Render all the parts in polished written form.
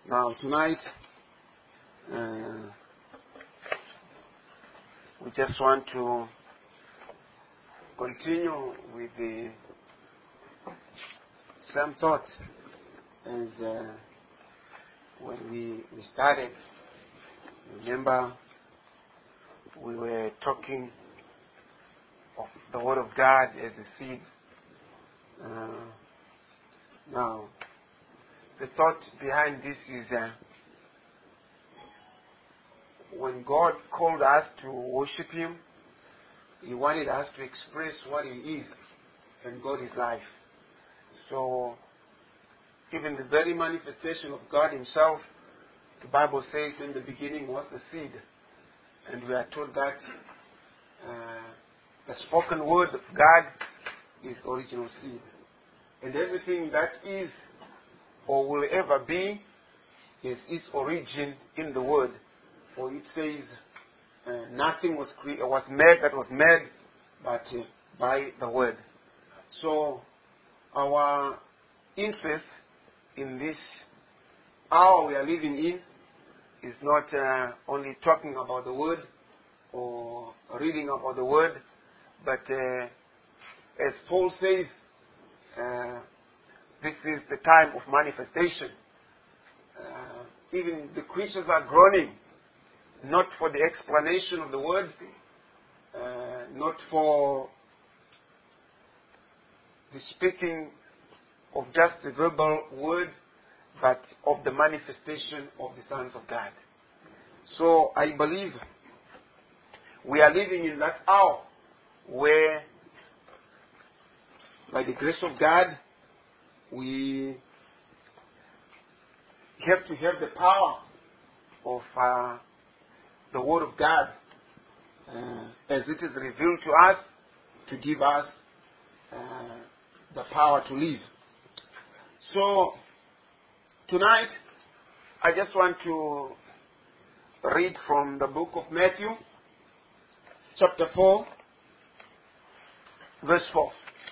Now tonight, we just want to continue with the same thought as when we started. Remember, we were talking of the Word of God as a seed. Now, the thought behind this is when God called us to worship Him, He wanted us to express what He is, and God is life. So, even the very manifestation of God Himself, the Bible says in the beginning was the seed. And we are told that the spoken word of God is the original seed. And everything that is or will ever be is its origin in the word. For it says, nothing was made that was made but by the word. So our interest in this hour we are living in is not only talking about the word or reading about the word, but as Paul says, this is the time of manifestation. Even the creatures are groaning, not for the explanation of the word, not for the speaking of just the verbal word, but of the manifestation of the sons of God. So I believe we are living in that hour where, by the grace of God, we have to have the power of the Word of God as it is revealed to us, to give us the power to live. So tonight I just want to read from the book of Matthew chapter 4 verse 4.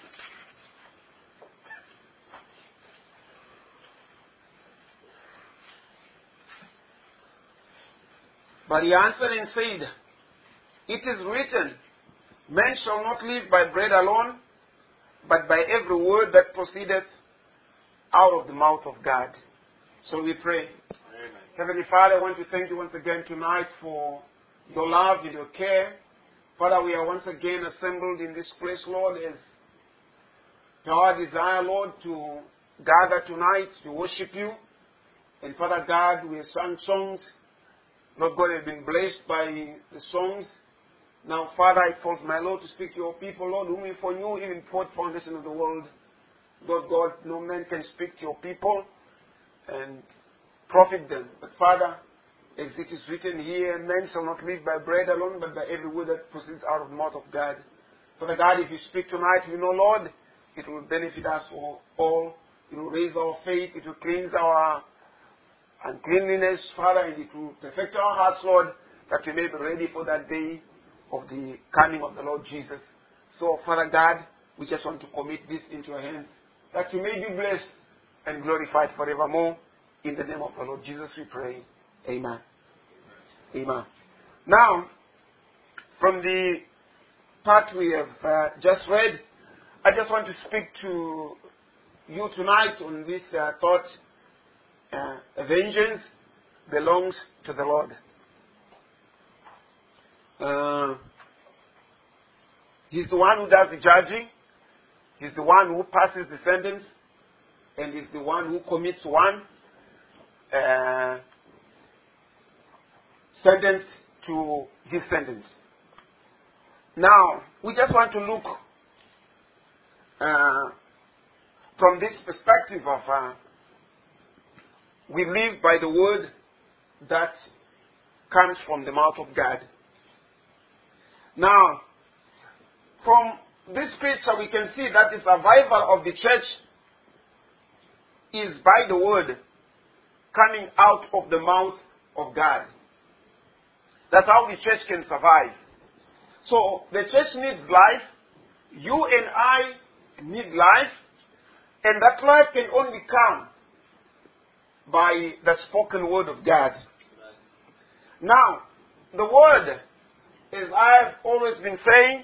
But he answered and said, "It is written, man shall not live by bread alone, but by every word that proceedeth out of the mouth of God." So we pray. Amen. Heavenly Father, I want to thank you once again tonight for your love and your care. Father, we are once again assembled in this place, Lord, as our desire, Lord, to gather tonight to worship you. And Father God, we have sung songs. Lord God, have been blessed by the songs. Now, Father, it falls my Lord to speak to your people, Lord, whom you foreknew even before the foundation of the world. Lord God, no man can speak to your people and profit them. But Father, as it is written here, man shall not live by bread alone, but by every word that proceeds out of the mouth of God. Father God, if you speak tonight, we know, Lord, it will benefit us all. It will raise our faith. It will cleanse our uncleanliness, Father, and it will perfect our hearts, Lord, that we may be ready for that day of the coming of the Lord Jesus. So, Father God, we just want to commit this into your hands, that you may be blessed and glorified forevermore. In the name of the Lord Jesus we pray. Amen. Amen. Now, from the part we have just read, I just want to speak to you tonight on this thought. Vengeance belongs to the Lord. He's the one who does the judging. He's the one who passes the sentence. And he's the one who commits one sentence to his sentence. Now, we just want to look from this perspective of we live by the word that comes from the mouth of God. Now, from this scripture we can see that the survival of the church is by the word coming out of the mouth of God. That's how the church can survive. So, the church needs life. You and I need life. And that life can only come by the spoken word of God. Now, the word, as I've always been saying,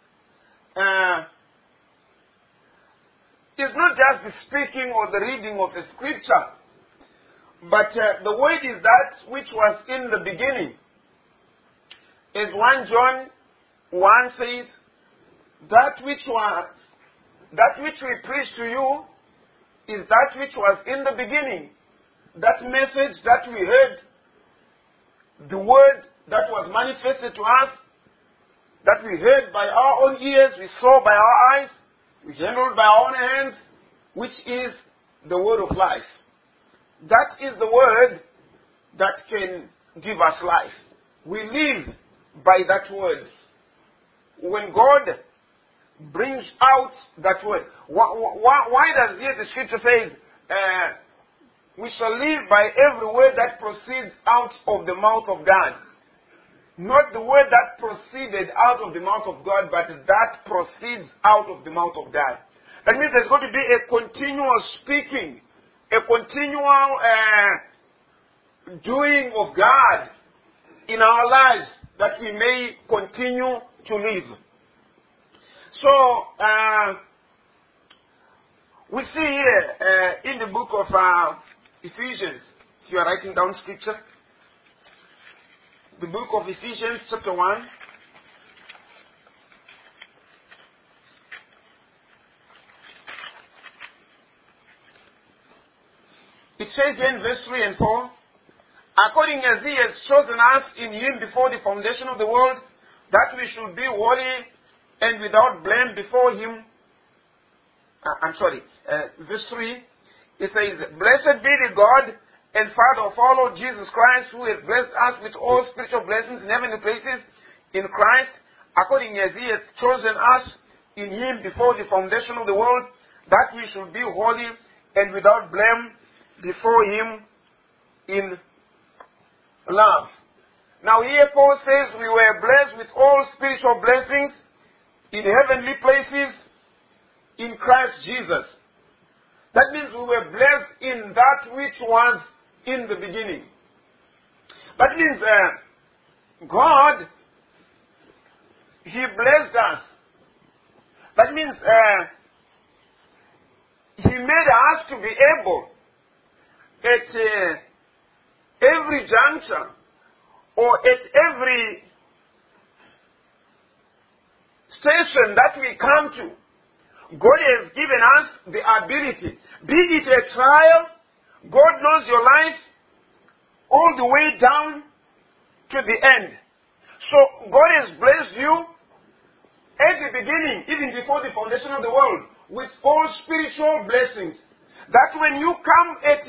is not just the speaking or the reading of the scripture, but the word is that which was in the beginning. As 1 John 1 says, that which we preach to you is that which was in the beginning. That message that we heard, the word that was manifested to us, that we heard by our own ears, we saw by our eyes, we handled by our own hands, which is the word of life. That is the word that can give us life. We live by that word. When God brings out that word, why does here the scripture says, we shall live by every word that proceeds out of the mouth of God? Not the word that proceeded out of the mouth of God, but that proceeds out of the mouth of God. That means there's going to be a continual speaking, a continual doing of God in our lives, that we may continue to live. So, we see here in the book of Ephesians, if you are writing down scripture, the book of Ephesians chapter 1, it says here in verse 3 and 4, according as he has chosen us in him before the foundation of the world, that we should be holy and without blame before him. Verse 3, it says, blessed be the God and Father of our Lord Jesus Christ, who has blessed us with all spiritual blessings in heavenly places in Christ, according as he has chosen us in him before the foundation of the world, that we should be holy and without blame before him in love. Now here Paul says we were blessed with all spiritual blessings in heavenly places in Christ Jesus. That means we were blessed in that which was in the beginning. That means God, he blessed us. That means he made us to be able at every juncture or at every station that we come to, God has given us the ability. Be it a trial, God knows your life all the way down to the end. So God has blessed you at the beginning, even before the foundation of the world, with all spiritual blessings. That when you come,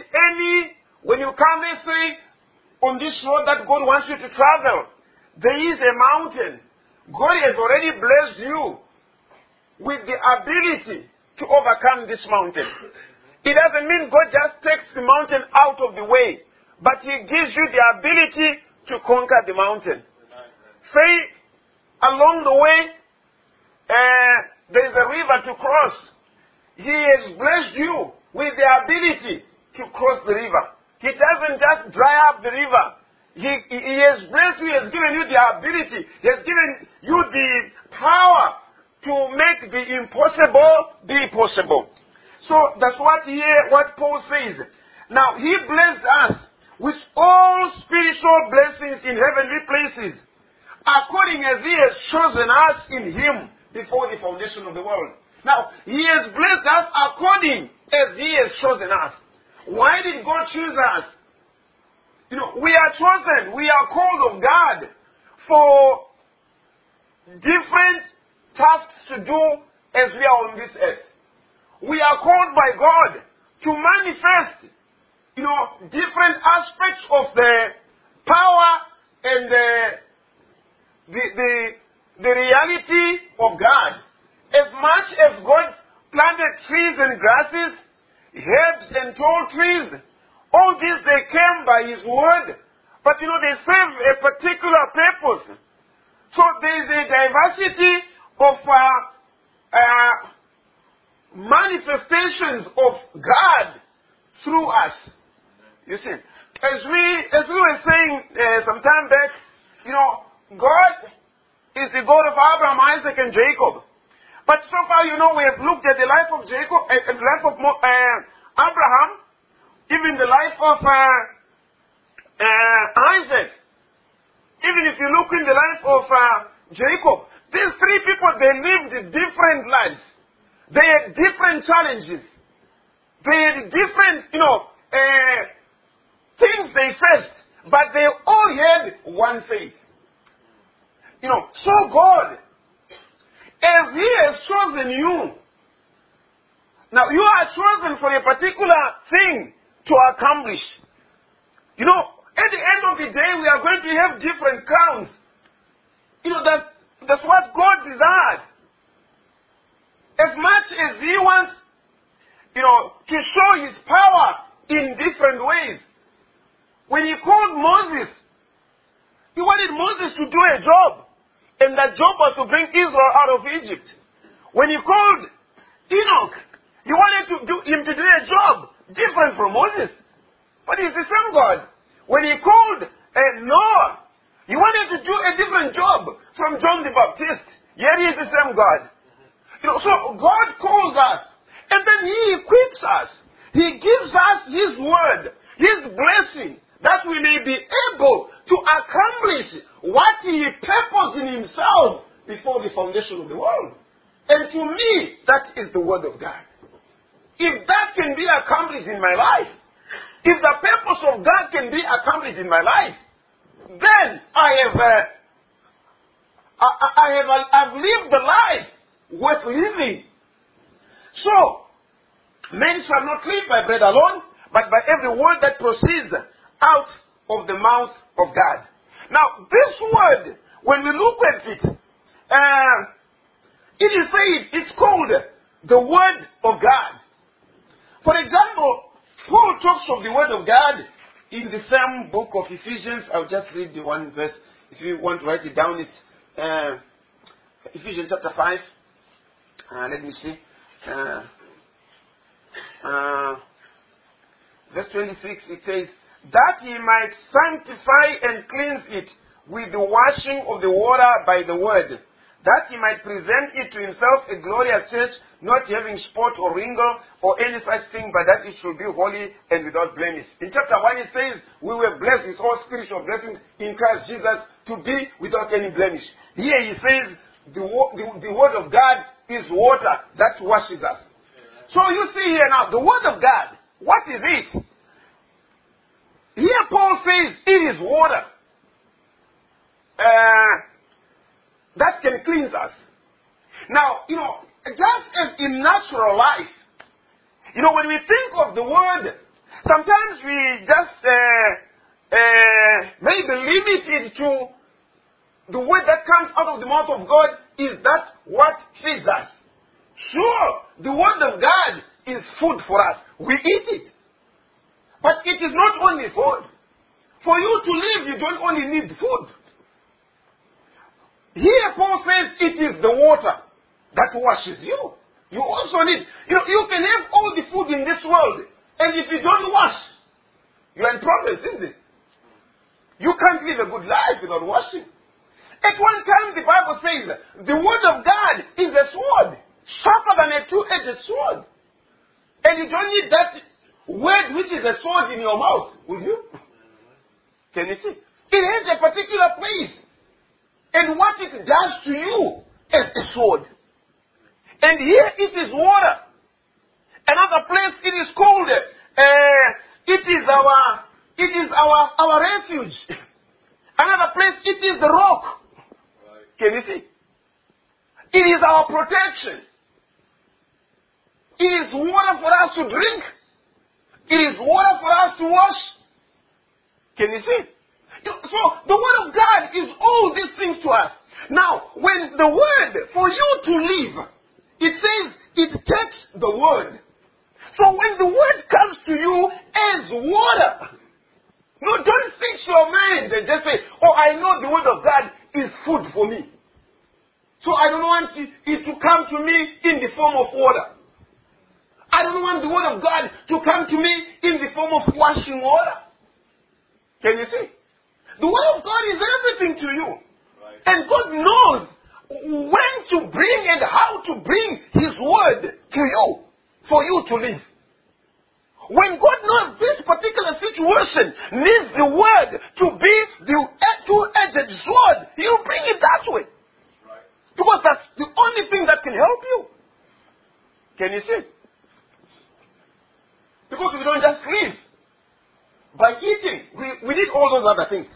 let's say, on this road that God wants you to travel, there is a mountain. God has already blessed you with the ability to overcome this mountain. It doesn't mean God just takes the mountain out of the way, but he gives you the ability to conquer the mountain. Say, along the way, there is a river to cross. He has blessed you with the ability to cross the river. He doesn't just dry up the river. He has blessed you, he has given you the ability, he has given you the power to make the impossible be possible. So that's what Paul says. Now, he blessed us with all spiritual blessings in heavenly places, according as he has chosen us in him before the foundation of the world. Now, he has blessed us according as he has chosen us. Why did God choose us? We are chosen, we are called of God for different tasks to do as we are on this earth. We are called by God to manifest, different aspects of the power and the reality of God. As much as God planted trees and grasses, herbs and tall trees, all these they came by his word, but they serve a particular purpose. So there is a diversity of manifestations of God through us. You see, as we were saying some time back, God is the God of Abraham, Isaac, and Jacob. But so far, we have looked at the life of Jacob, the life of Abraham, even the life of Isaac. Even if you look in the life of Jacob, these three people, they lived different lives. They had different challenges. They had different, things they faced. But they all had one faith. So God, as He has chosen you, now you are chosen for a particular thing to accomplish. At the end of the day, we are going to have different crowns. That's what God desired. As much as He wants, to show His power in different ways. When He called Moses, He wanted Moses to do a job. And that job was to bring Israel out of Egypt. When He called Enoch, He wanted him to do a job different from Moses. But He's the same God. When He called Noah, He wanted to do a different job from John the Baptist. Yet He is the same God. So God calls us. And then He equips us. He gives us His word, His blessing, that we may be able to accomplish what He purposed in Himself before the foundation of the world. And to me, that is the word of God. If that can be accomplished in my life, if the purpose of God can be accomplished in my life, then I've lived the life worth living. So, men shall not live by bread alone, but by every word that proceeds out of the mouth of God. Now, this word, when we look at it, it is said, it's called the Word of God. For example, Paul talks of the Word of God in the same book of Ephesians. I'll just read the one verse. If you want to write it down, it's Ephesians chapter 5. Let me see. Verse 26, it says, that He might sanctify and cleanse it with the washing of the water by the word, that He might present it to Himself a glorious church, not having spot or wrinkle or any such thing, but that it should be holy and without blemish. In chapter 1 it says, we were blessed with all spiritual blessings in Christ Jesus to be without any blemish. Here He says, the word of God is water that washes us. So you see here now, the word of God, what is it? Here Paul says it is water that can cleanse us. Now, just as in natural life, when we think of the word, sometimes we just maybe limit it to the word that comes out of the mouth of God. Is that what feeds us? Sure, the word of God is food for us. We eat it. But it is not only food. For you to live, you don't only need food. Here Paul says it is the water that washes you. You also need, you can have all the food in this world, and if you don't wash, you are in problems, isn't it? You can't live a good life without washing. At one time the Bible says the word of God is a sword, sharper than a two-edged sword. And you don't need that word which is a sword in your mouth, will you? Can you see? It has a particular place. And what it does to you is a sword. And here it is water. Another place it is called, it is our refuge. Another place it is the rock. Can you see? It is our protection. It is water for us to drink. It is water for us to wash. Can you see? So the word of God is all these things to us. Now, when the word, for you to live, it says it takes the word. So when the word comes to you as water, no, don't fix your mind and just say, oh, I know the word of God is food for me. So I don't want it to come to me in the form of water. I don't want the word of God to come to me in the form of washing water. Can you see? The word of God is everything to you. Right. And God knows when to bring and how to bring His word to you for you to live. When God knows this particular situation needs the word to be the two-edged sword, He'll bring it that way. Right. Because that's the only thing that can help you. Can you see? Because we don't just live by eating. We need all those other things.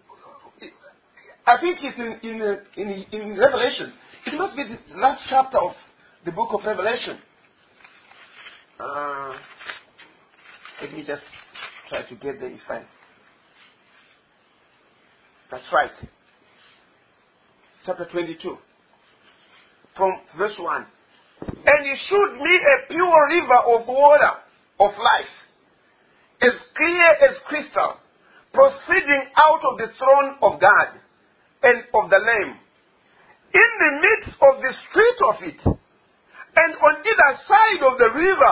I think it's in Revelation. It must be the last chapter of the book of Revelation. Let me just try to get there if I... That's right. Chapter 22. From verse 1. And He showed me a pure river of water of life, as clear as crystal, proceeding out of the throne of God and of the Lamb, in the midst of the street of it, and on either side of the river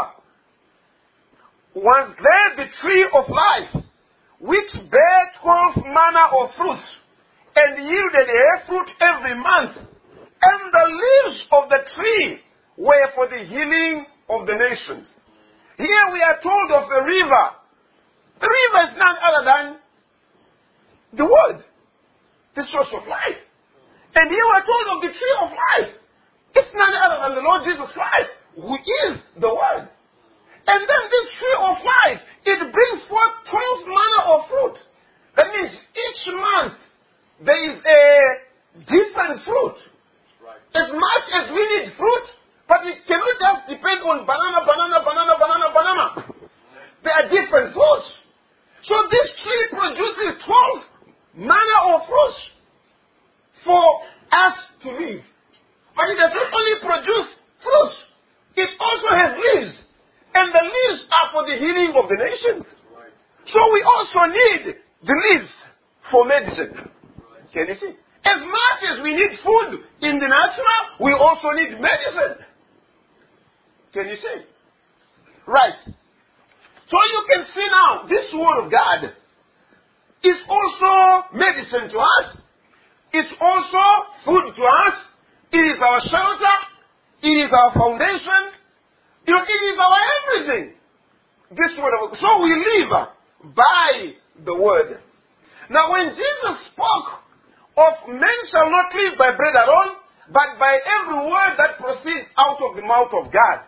was there the tree of life, which bare 12 manner of fruits, and yielded a fruit every month, and the leaves of the tree were for the healing of the nations. Here we are told of a river. The river is none other than the word, the source of life. And here we are told of the tree of life. It's none other than the Lord Jesus Christ, who is the word. And then this tree of life, it brings forth 12 manner of fruit. That means each month there is a different fruit. Right. As much as we need fruit, but we cannot just depend on banana. There are different fruits. So this tree produces 12 manner of fruits for us to live. But it does not only produce fruits, it also has leaves. And the leaves are for the healing of the nations. Right. So we also need the leaves for medicine. Right. Can you see? As much as we need food in the natural, we also need medicine. Can you see? Right. So you can see now, this word of God is also medicine to us. It's also food to us. It is our shelter. It is our foundation. It is our everything. This word of God. So we live by the word. Now when Jesus spoke of men shall not live by bread alone, but by every word that proceeds out of the mouth of God.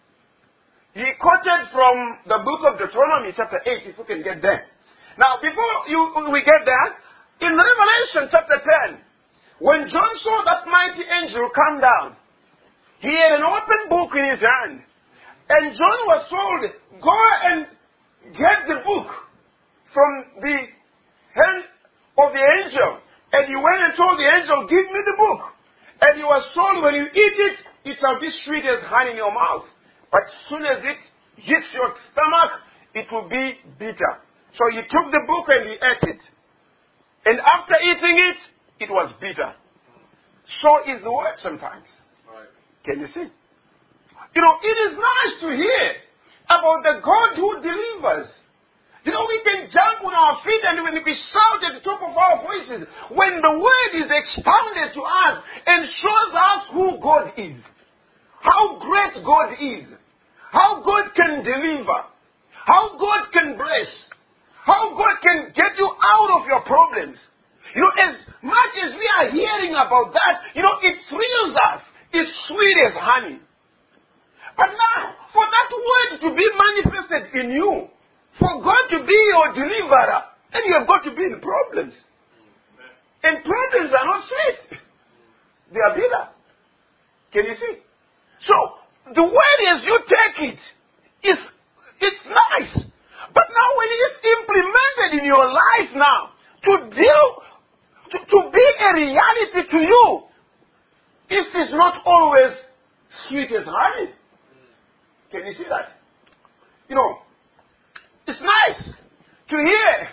He quoted from the book of Deuteronomy chapter 8, if you can get there. Now, before we get there, in Revelation chapter 10, when John saw that mighty angel come down, he had an open book in his hand. And John was told, go and get the book from the hand of the angel. And he went and told the angel, give me the book. And he was told, when you eat it, it shall be sweet as honey in your mouth. But as soon as it hits your stomach, it will be bitter. So he took the book and he ate it. And after eating it, it was bitter. So is the word sometimes. Right. Can you see? You know, it is nice to hear about the God who delivers. You know, we can jump on our feet and we shout at the top of our voices when the word is expounded to us and shows us who God is. How great God is. How God can deliver. How God can bless. How God can get you out of your problems. You know, as much as we are hearing about that, you know, it thrills us. It's sweet as honey. But now, for that word to be manifested in you, for God to be your deliverer, then you have got to be in problems. And problems are not sweet. They are bitter. Can you see? So, the word as you take it, it's nice. But now when it's implemented in your life now, to be a reality to you, it is not always sweet as honey. Can you see that? You know, it's nice to hear,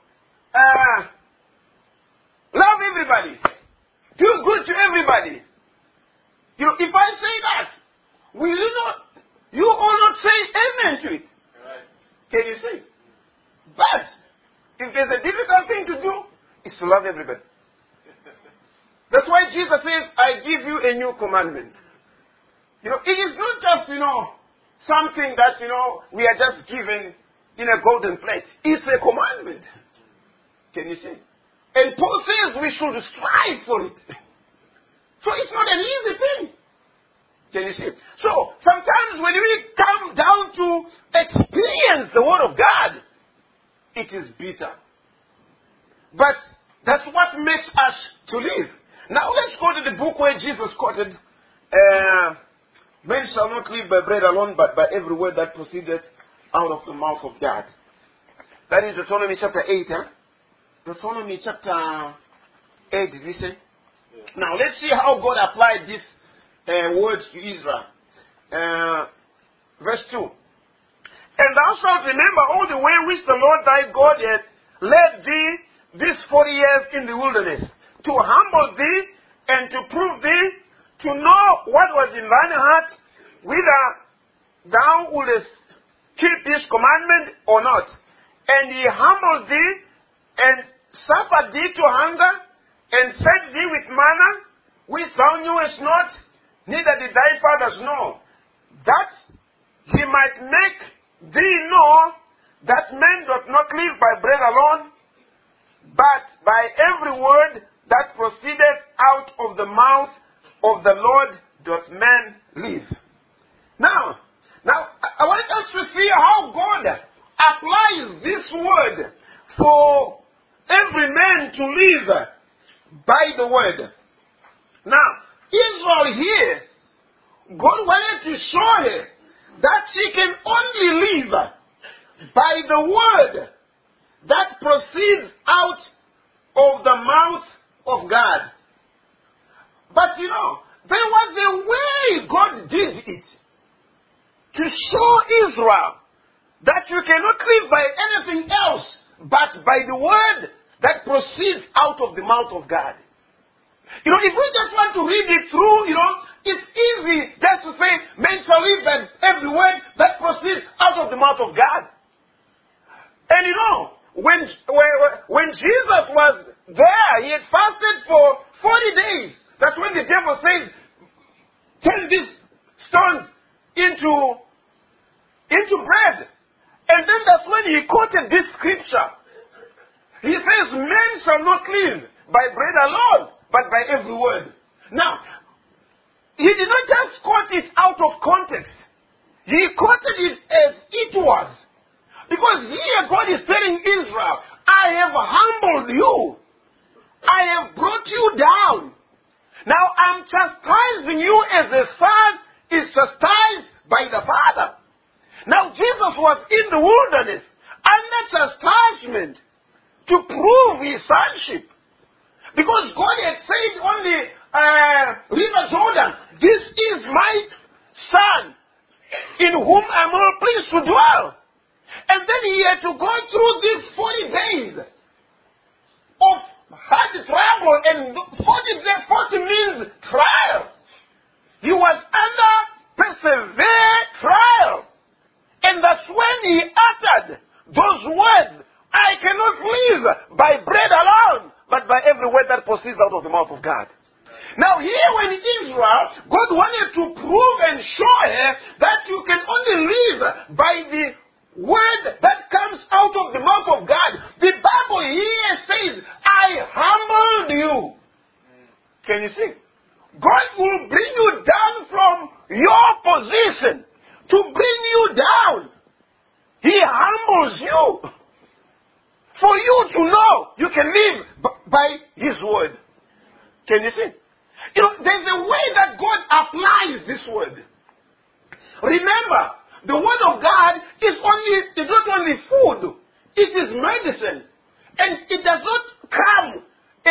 love everybody, do good to everybody. You know, if I say that, will you all not say there's a difficult thing to do, is to love everybody. That's why Jesus says, I give you a new commandment. It is not just, something that, we are just given in a golden plate. It's a commandment. Can you see? And Paul says we should strive for it. So it's not an easy thing. Can you see? So sometimes when we come down to experience the Word of God, it is bitter. But that's what makes us to live. Now let's go to the book where Jesus quoted, men shall not live by bread alone, but by every word that proceedeth out of the mouth of God. That is Deuteronomy chapter 8. Deuteronomy chapter 8, did we say? Yeah. Now let's see how God applied this words to Israel. Verse 2. And thou shalt remember all the way which the Lord thy God hath led thee these 40 years in the wilderness, to humble thee and to prove thee, to know what was in thine heart, whether thou wouldest keep this commandment or not. And he humbled thee and suffered thee to hunger and fed thee with manna, which thou knewest not, neither did thy fathers know, that he might make thee know that man doth not live by bread alone, but by every word that proceedeth out of the mouth of the Lord doth man live. Now, I want us to see how God applies this word for every man to live by the word. Now, Israel here, God wanted to show her that she can only live by the word that proceeds out of the mouth of God. But there was a way God did it to show Israel that you cannot live by anything else but by the word that proceeds out of the mouth of God. If we just want to read it through, it's easy just to say, men shall live by every word that proceeds out of the mouth of God. And when Jesus was there, he had fasted for 40 days. That's when the devil says, turn these stones into bread. And then that's when he quoted this scripture. He says, men shall not live by bread alone, but by every word. Now, he did not just quote it out of context. He quoted it as it was. Because here God is telling Israel, I have humbled you. I have brought you down. Now I'm chastising you as the son is chastised by the father. Now Jesus was in the wilderness under chastisement to prove his sonship. Because God had said on the river Jordan, this is my son in whom I'm well pleased to dwell. And then he had to go through these 40 days of hard travel, and 40 means trial. He was under persevere trial. And that's when he uttered those words, I cannot live by bread alone, but by every word that proceeds out of the mouth of God. Now here when Israel, God wanted to prove and show her that you can only live by the word that comes out of the mouth of God. The Bible here says, I humbled you. Can you see? God will bring you down from your position to bring you down. He humbles you for you to know you can live by His word. Can you see? There's a way that God applies this word. Remember, the word of God is not only food, it is medicine. And it does not come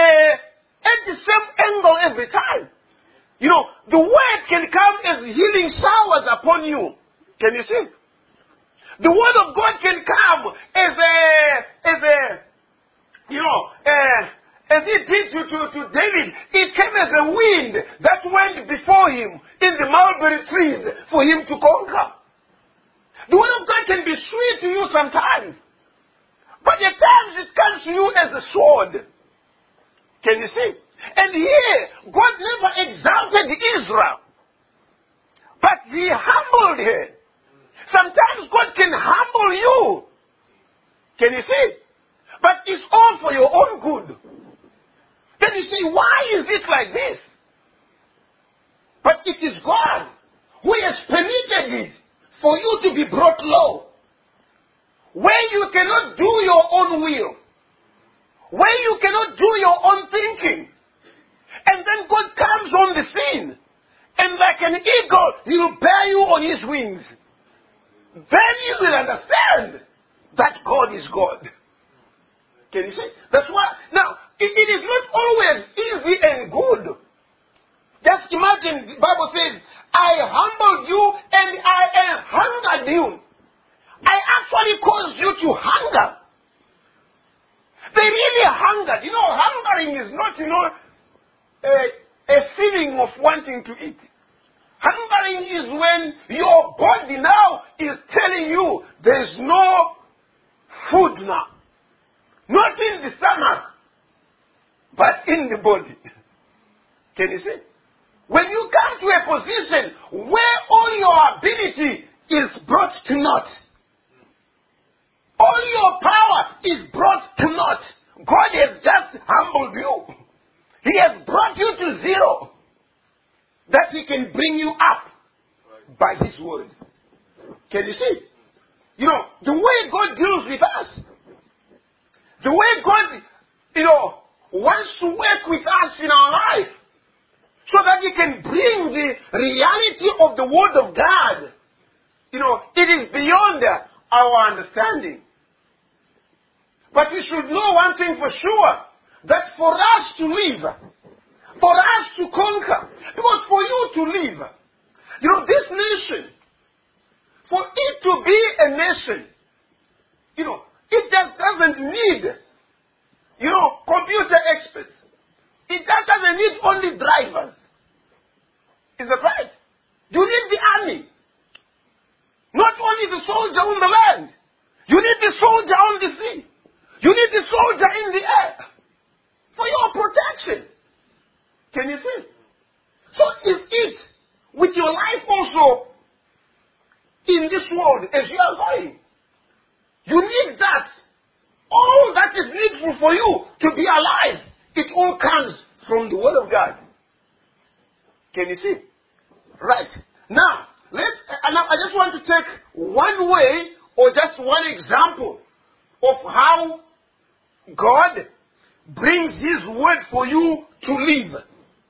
at the same angle every time. The word can come as healing showers upon you. Can you see? The word of God can come as it did to David. It came as a wind that went before him in the mulberry trees for him to conquer. The word of God can be sweet to you sometimes. But at times it comes to you as a sword. Can you see? And here, God never exalted Israel. But he humbled her. Sometimes God can humble you. Can you see? But it's all for your own good. Then you say, why is it like this? But it is God who has permitted it for you to be brought low. Where you cannot do your own will. Where you cannot do your own thinking. And then God comes on the scene. And like an eagle, he will bear you on his wings. Then you will understand that God is God. Can you see? That's why. Now, it is not always easy and good. Just imagine, the Bible says, I humbled you and I hungered you. I actually caused you to hunger. They really hungered. Hungering is not, a feeling of wanting to eat. Hungering is when your body now is telling you there's no food now. Not in the stomach, but in the body. Can you see? When you come to a position where all your ability is brought to naught, all your power is brought to naught, God has just humbled you. He has brought you to zero, that he can bring you up by his word. Can you see? The way God deals with us, the way God, wants to work with us in our life, so that he can bring the reality of the word of God. It is beyond our understanding. But we should know one thing for sure, that for us to live, for us to conquer, because for you to live, this nation, for it to be a nation, it just doesn't need, computer experts. It just doesn't need only drivers. Is that right? You need the army. Not only the soldier on the land. You need the soldier on the sea. You need the soldier in the air. For your protection. Can you see? So is it with your life also in this world as you are going. You need that. All that is needful for you to be alive, it all comes from the Word of God. Can you see? Right. Now, I just want to take one way or just one example of how God brings His Word for you to live.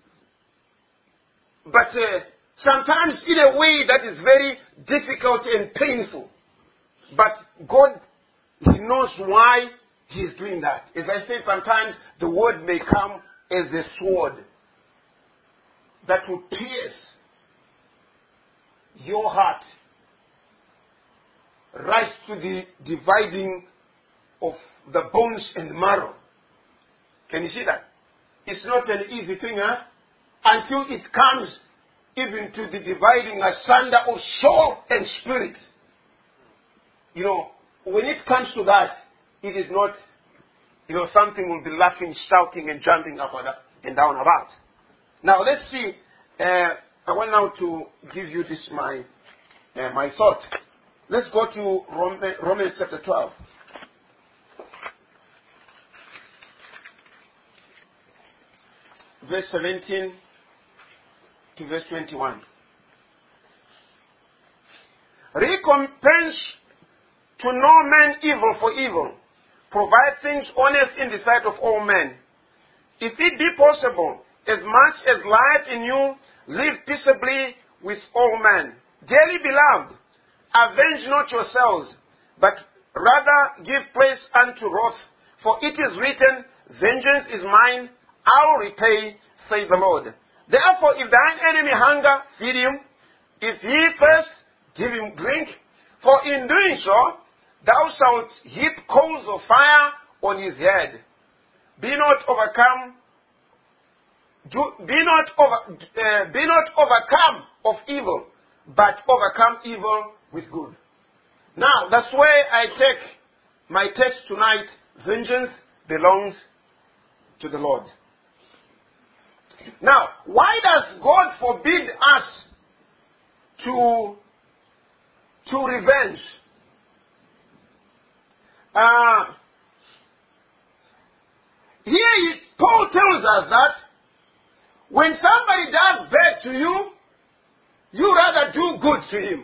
But sometimes in a way that is very difficult and painful. But God, He knows why He is doing that. As I say, sometimes the Word may come as a sword that will pierce your heart right to the dividing of the bones and marrow. Can you see that? It's not an easy thing, until it comes even to the dividing asunder of soul and spirit. You know, when it comes to that, it is not, something we'll be laughing, shouting, and jumping up and down about. Now, let's see. I want now to give you this, my thought. Let's go to Romans chapter 12. Verse 17 to verse 21. Recompense to no man evil for evil. Provide things honest in the sight of all men. If it be possible, as much as lieth in you, live peaceably with all men. Dearly beloved, avenge not yourselves, but rather give place unto wrath. For it is written, vengeance is mine, I will repay, saith the Lord. Therefore, if thine enemy hunger, feed him. If he thirst, give him drink. For in doing so, thou shalt heap coals of fire on his head. Be not overcome of evil, but overcome evil with good. Now, that's where I take my text tonight, vengeance belongs to the Lord. Now, why does God forbid us to revenge? Here Paul tells us that when somebody does bad to you, you rather do good to him.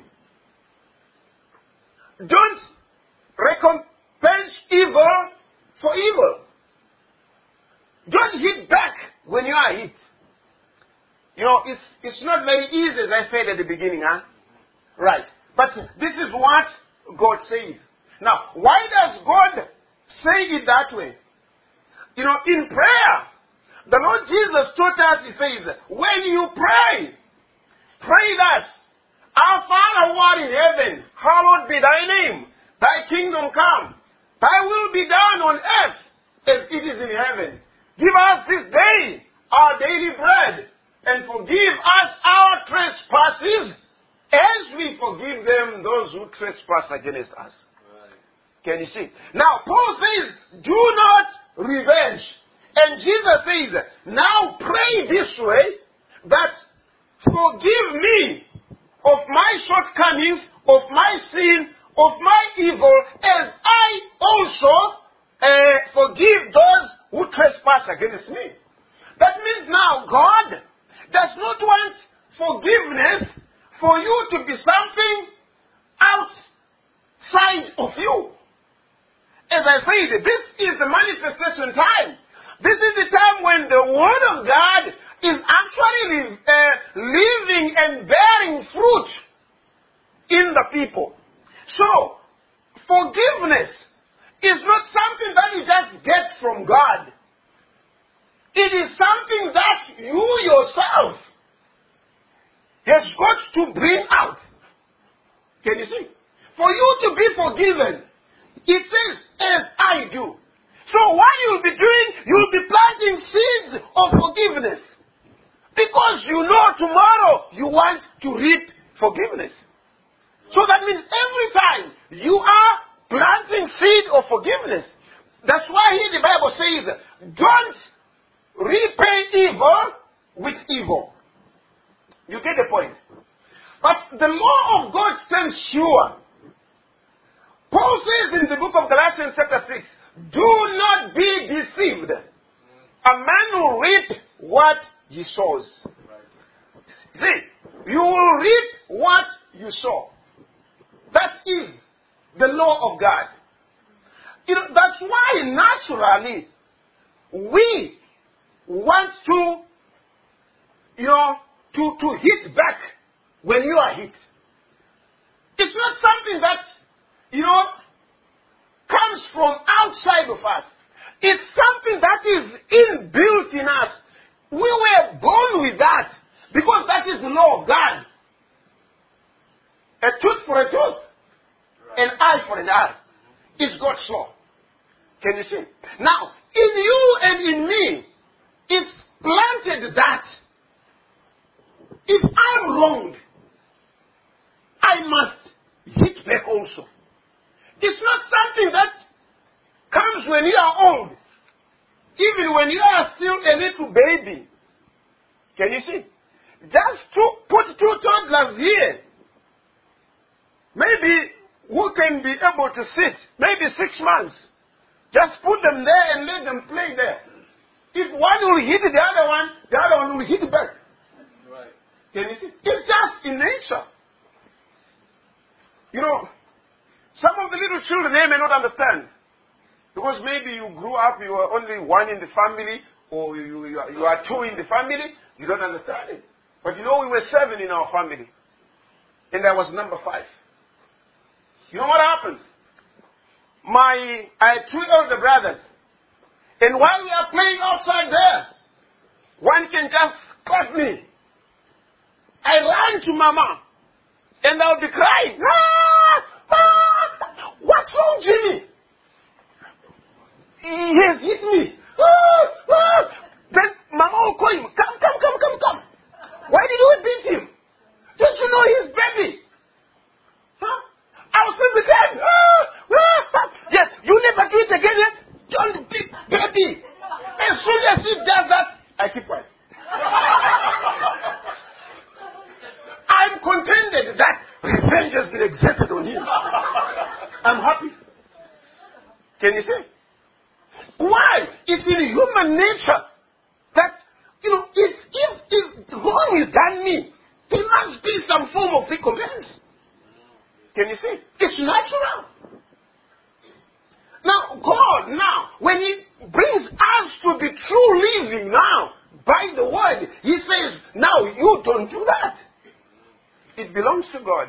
Don't recompense evil for evil. Don't hit back when you are hit. You know, it's not very easy, as I said at the beginning, huh? Right. But this is what God says. Now, why does God say it that way? You know, in prayer, the Lord Jesus taught us, he says, when you pray, pray thus, our Father who art in heaven, hallowed be thy name. Thy kingdom come. Thy will be done on earth as it is in heaven. Give us this day our daily bread, and forgive us our trespasses, as we forgive them those who trespass against us. Right. Can you see? Now, Paul says, do not revenge. And Jesus says, now pray this way, that forgive me of my shortcomings, of my sin, of my evil, as I also forgive those who trespass against me. That means now God does not want forgiveness for you to be something outside of you. As I said, this is the manifestation time. This is the time when the Word of God is actually living and bearing fruit in the people. So, forgiveness is not something that you just get from God. It is something that you yourself has got to bring out. Can you see? For you to be forgiven, it says, as I do. So what you'll be doing, you'll be planting seeds of forgiveness. Because you know tomorrow you want to reap forgiveness. So that means every time you are planting seed of forgiveness. That's why here the Bible says, don't repay evil with evil. You get the point? But the law of God stands sure. Paul says in the book of Galatians chapter 6, do not be deceived. A man will reap what he sows. See, you will reap what you sow. That is the law of God. You know, that's why naturally we want to, you know, to hit back when you are hit. It's not something that, you know, comes from outside of us. It's something that is inbuilt in us. We were born with that because that is the law of God. A tooth for a tooth, an eye for an eye. It's God's law. Can you see? Now, in you and in me, it's planted that if I'm wronged, I must hit back also. It's not something that comes when you are old. Even when you are still a little baby. Can you see? Just to put two toddlers here. Maybe who can be able to sit, maybe 6 months. Just put them there and let them play there. If one will hit the other one will hit back. Right. Can you see? It's just in nature. You know, some of the little children, they may not understand. Because maybe you grew up, you were only one in the family, or you are two in the family, you don't understand it. But you know, we were 7 in our family. And I was number 5. You know what happens? I had 2 elder brothers. And while we are playing outside there, one can just cut me. I ran to Mama. And I'll be crying. Ah! Ah! What's wrong, Jimmy? He has hit me. Ah! Ah! Then Mama will call him. Come. Why did you beat him? Don't you know he's baby? Huh? I was in the bed. Ah! Ah! Yes, you he does that, I keep quiet. I'm contented that revenge has been exerted on him. I'm happy. Can you see? Why? It's in human nature that, if wrong is done me, there must be some form of recompense. Can you see? It's natural. Now, God, when He brings us to the true living now, by the word, He says, now you don't do that. It belongs to God.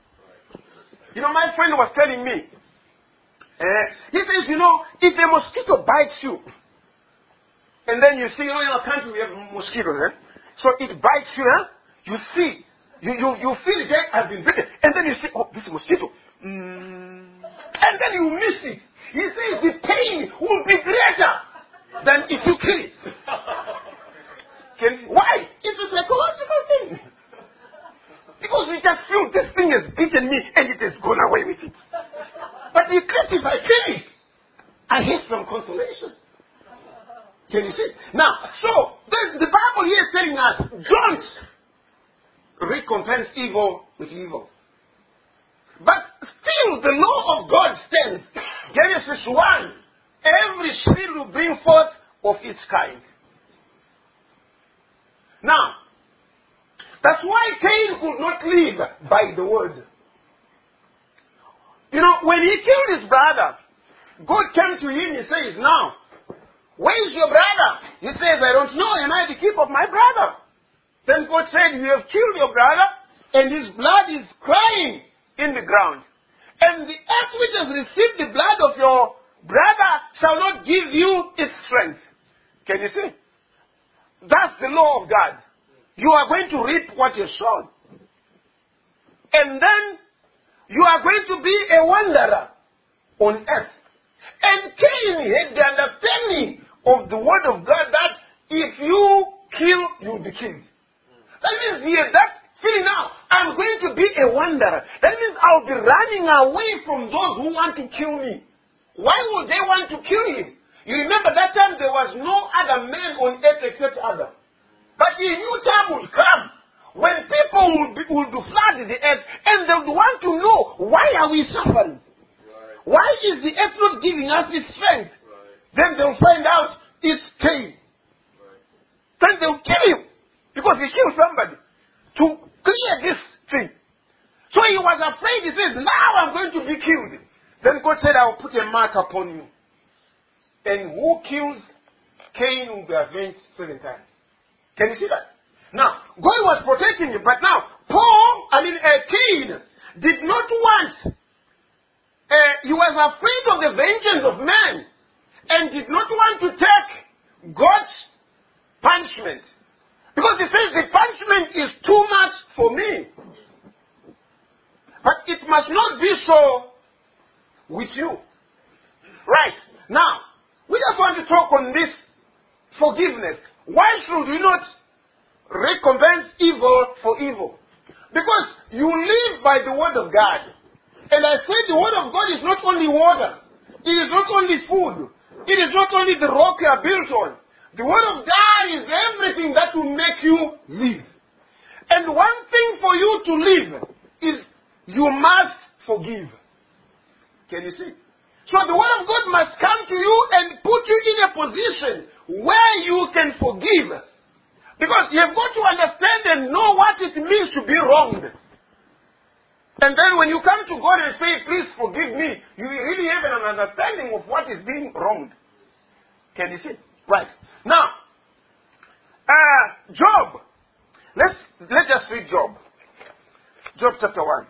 My friend was telling me, he says, if a mosquito bites you, and then you see, in our country we have mosquitoes, so it bites you, you see, you feel it has been bitten, and then you see, oh, this is a mosquito. And then you miss it. He says the pain will be greater than if you kill it. Why? It's a psychological thing. Because we just feel this thing has beaten me and it has gone away with it. But if I kill it, I have some consolation. Can you see? Now, so the Bible here is telling us, don't recompense evil with evil. But still, the law of God stands. Genesis 1, every seed will bring forth of its kind. Now, that's why Cain could not live by the word. When he killed his brother, God came to him and says, now, where is your brother? He says, I don't know, am I the keeper of my brother? Then God said, you have killed your brother, and his blood is crying in the ground. And the earth which has received the blood of your brother shall not give you its strength. Can you see? That's the law of God. You are going to reap what you sown. And then you are going to be a wanderer on earth. And Cain had the understanding of the word of God that if you kill, you will be killed. That means he had that feeling now. I'm going to be a wanderer. That means I'll be running away from those who want to kill me. Why would they want to kill him? You remember that time there was no other man on earth except Adam. But a new time will come when people will flood the earth and they would want to know, why are we suffering? Right. Why is the earth not giving us its strength? Right. Then they'll find out it's Cain. Right. Then they'll kill him because he killed somebody to clear this thing. So he was afraid. He says, now I'm going to be killed. Then God said, I will put a mark upon you. And who kills Cain will be avenged 7 times. Can you see that? Now, God was protecting him, but now, Cain did not want, he was afraid of the vengeance of man, and did not want to take God's punishment. Because he says the punishment is too much for me. But it must not be so with you. Right. Now, we just want to talk on this forgiveness. Why should we not recompense evil for evil? Because you live by the word of God. And I say the word of God is not only water. It is not only food. It is not only the rock you are built on. The word of God is everything that will make you live. And one thing for you to live is you must forgive. Can you see? So the word of God must come to you and put you in a position where you can forgive. Because you have got to understand and know what it means to be wronged. And then when you come to God and say, please forgive me, you really have an understanding of what is being wronged. Can you see? Right. Now, Job. Let's just read Job. Job chapter 1.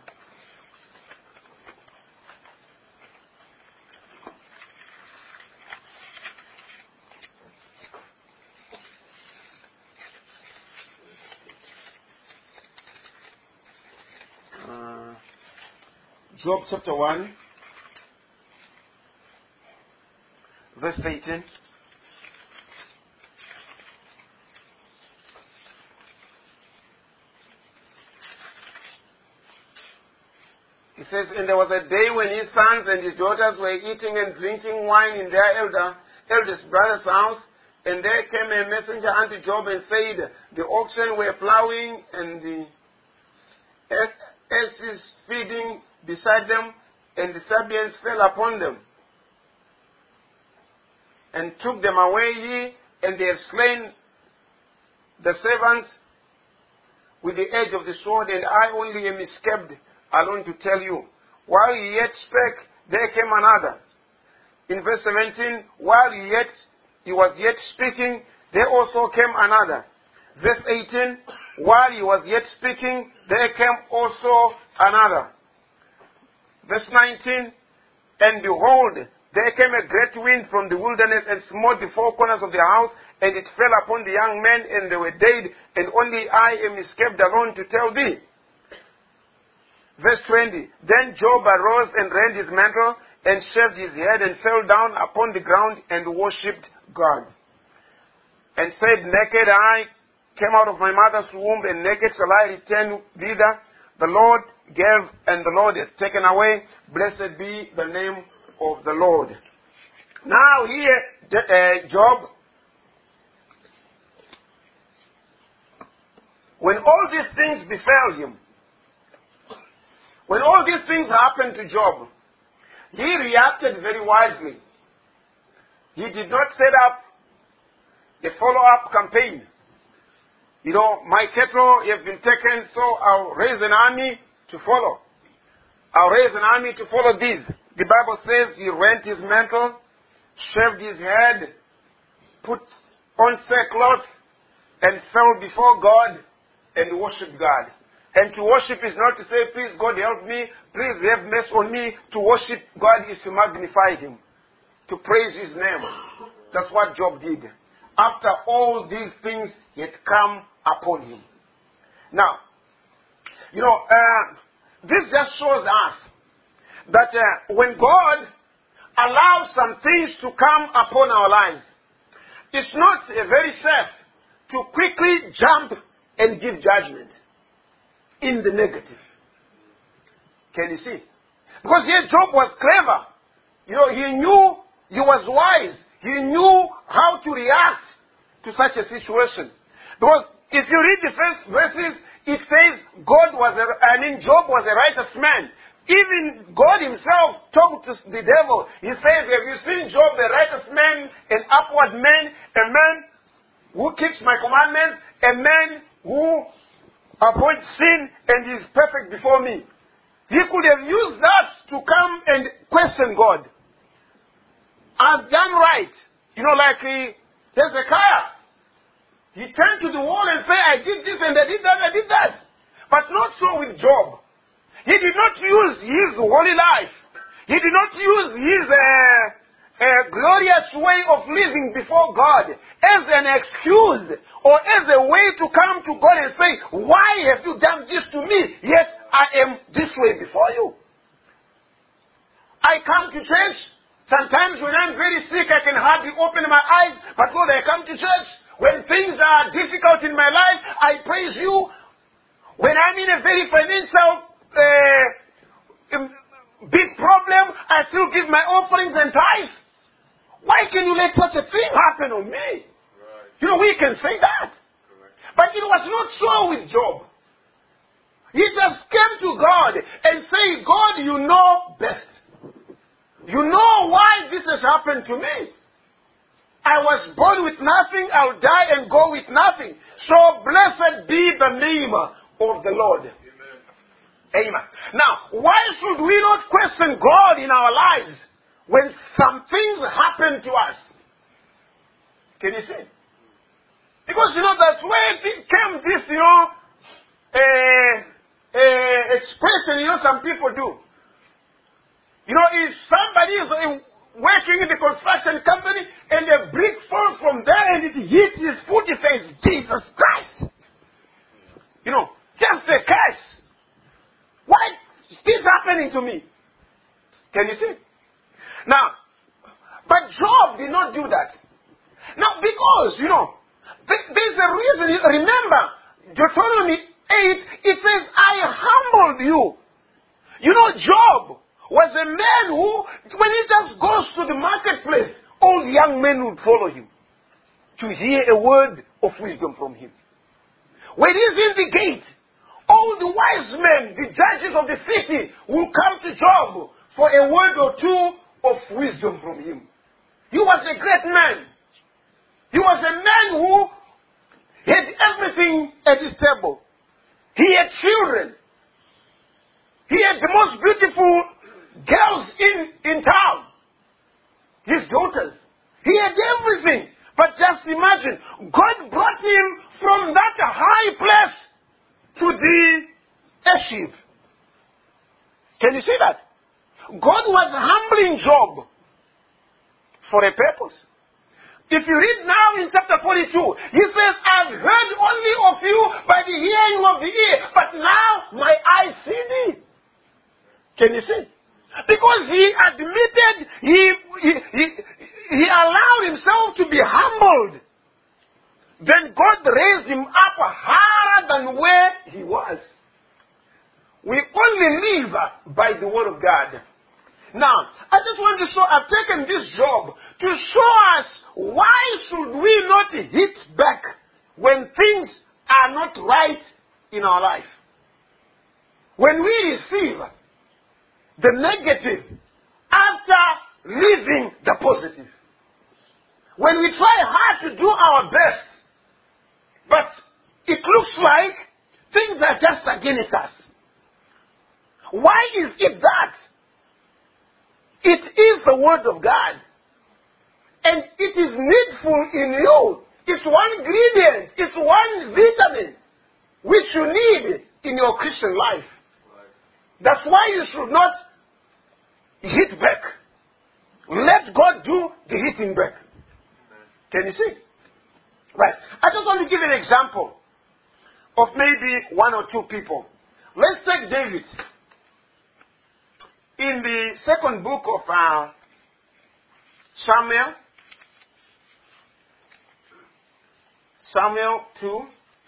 Job chapter 1, verse 18. He says, and there was a day when his sons and his daughters were eating and drinking wine in their eldest brother's house, And there came a messenger unto Job and said, the oxen were plowing and the asses feeding beside them, and the Sabeans fell upon them and took them away, and they have slain the servants with the edge of the sword, and I only am escaped alone to tell you. While he yet spake, there came another. In verse 17, while he was yet speaking, there also came another. Verse 18, while he was yet speaking, there came also another. Verse 19, and behold, there came a great wind from the wilderness and smote the four corners of the house, and it fell upon the young men, and they were dead, and only I am escaped alone to tell thee. Verse 20, then Job arose and rent his mantle, and shaved his head, and fell down upon the ground, and worshipped God. And said, naked I came out of my mother's womb, and naked shall I return thither. The Lord gave, and the Lord has taken away. Blessed be the name of the Lord. Now here, Job, when all these things befell him, when all these things happened to Job, he reacted very wisely. He did not set up a follow-up campaign. You know, my cattle have been taken, so I'll raise an army to follow. I'll raise an army to follow these. The Bible says he rent his mantle, shaved his head, put on sackcloth, and fell before God and worshipped God. And to worship is not to say, please God help me, please have mercy on me. To worship God is to magnify Him, to praise His name. That's what Job did. After all these things had come upon him. Now, you know, this just shows us that when God allows some things to come upon our lives, it's not very safe to quickly jump and give judgment in the negative. Can you see? Because here Job was clever. You know, he knew, he was wise. He knew how to react to such a situation. Because if you read the first verses, it says Job was a righteous man. Even God himself talked to the devil. He says, have you seen Job, a righteous man, an upward man, a man who keeps my commandments, a man who avoids sin and is perfect before me? He could have used that to come and question God. I've done right. You know, like Hezekiah. He turned to the wall and said, I did this and I did that, I did that. But not so with Job. He did not use his holy life. He did not use his glorious way of living before God as an excuse or as a way to come to God and say, why have you done this to me, yet I am this way before you? I come to church. Sometimes when I'm very sick, I can hardly open my eyes, but Lord, I come to church. When things are difficult in my life, I praise you. When I'm in a very financial big problem, I still give my offerings and tithes. Why can you let such a thing happen on me? Right. You know, we can say that. Correct. But it was not so with Job. He just came to God and said, God, you know best. You know why this has happened to me. I was born with nothing, I'll die and go with nothing. So blessed be the name of the Lord. Amen. Amen. Now, why should we not question God in our lives when some things happen to us? Can you see? Because, you know, that's where it came this, you know, expression, you know, some people do. You know, if somebody is working in the construction company and a brick falls from there and it hits his foot, he says, Jesus Christ. You know, just a curse. Why is this happening to me? Can you see? Now, but Job did not do that. Now, because, you know, there's a reason. Remember, Deuteronomy 8, it says, I humbled you. You know, Job was a man who, when he just goes to the marketplace, all the young men would follow him. to hear a word of wisdom from him. When he's in the gate, all the wise men, the judges of the city, will come to Job for a word or two of wisdom from him. He was a great man. He was a man who had everything at his table. He had children. He had the most beautiful girls in town. His daughters. He had everything. But just imagine, God brought him from that high place to the Eshib. Can you see that? God was humbling Job for a purpose. If you read now in chapter 42, he says, I've heard only of you by the hearing of the ear, but now my eyes see thee. Can you see? Because he admitted, he allowed himself to be humbled. Then God raised him up higher than where he was. We only live by the word of God. Now, I just want to show, I've taken this job to show us why should we not hit back when things are not right in our life. When we receive the negative after leaving the positive. When we try hard to do our best, but it looks like things are just against us. Why is it that? It is the word of God. And it is needful in you. It's one ingredient. It's one vitamin which you need in your Christian life. That's why you should not hit back. Let God do the hitting back. Can you see? Right. I just want to give an example of maybe one or two people. Let's take David. In the second book of Samuel 2,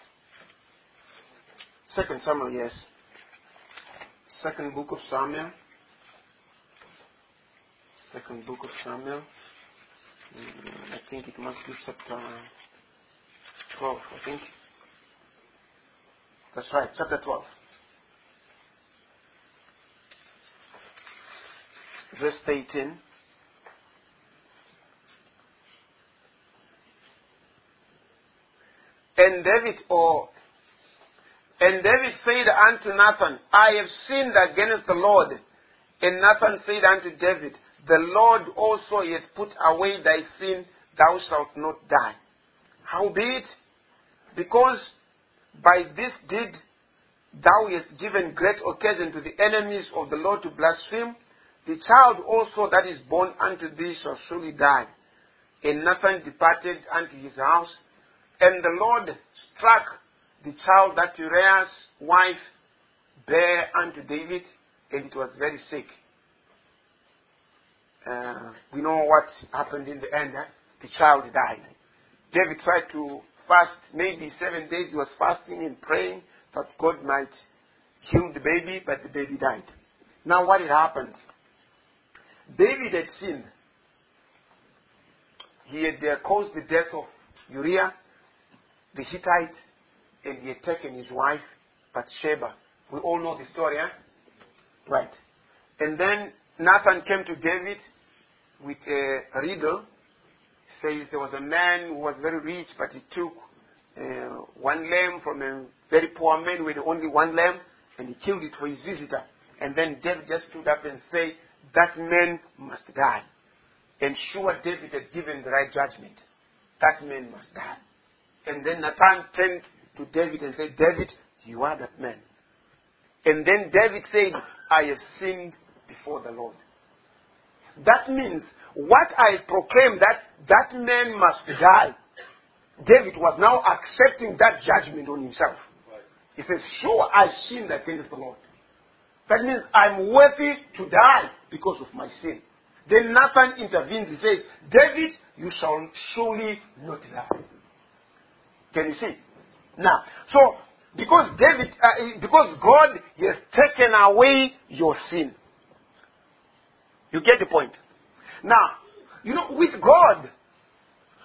2 Samuel, yes. Second book of Samuel. Second book of Samuel. I think it must be chapter 12, I think. That's right, chapter 12. Verse 18. And David said unto Nathan, I have sinned against the Lord. And Nathan said unto David, the Lord also hath put away thy sin, thou shalt not die. Howbeit, because by this deed thou hast given great occasion to the enemies of the Lord to blaspheme, the child also that is born unto thee shall surely die. And Nathan departed unto his house, and the Lord struck the child that Uriah's wife bare unto David, and it was very sick. We know what happened in the end. The child died. David tried to fast, maybe 7 days he was fasting and praying that God might heal the baby, but the baby died. Now what had happened? David had sinned. He had caused the death of Uriah, the Hittite, and he had taken his wife, Bathsheba. We all know the story, eh? Right. And then Nathan came to David with a riddle. Says there was a man who was very rich, but he took one lamb from a very poor man with only one lamb, and he killed it for his visitor. And then David just stood up and said, that man must die. And sure, David had given the right judgment. That man must die. And then Nathan turned to David and said, David, you are that man. And then David said, I have sinned before the Lord. That means what I proclaimed, that man must die. David was now accepting that judgment on himself. He says, sure, I sinned against the Lord. That means I'm worthy to die because of my sin. Then Nathan intervenes. He says, David, you shall surely not die. Can you see? Now, so because God has taken away your sin. You get the point. Now, with God,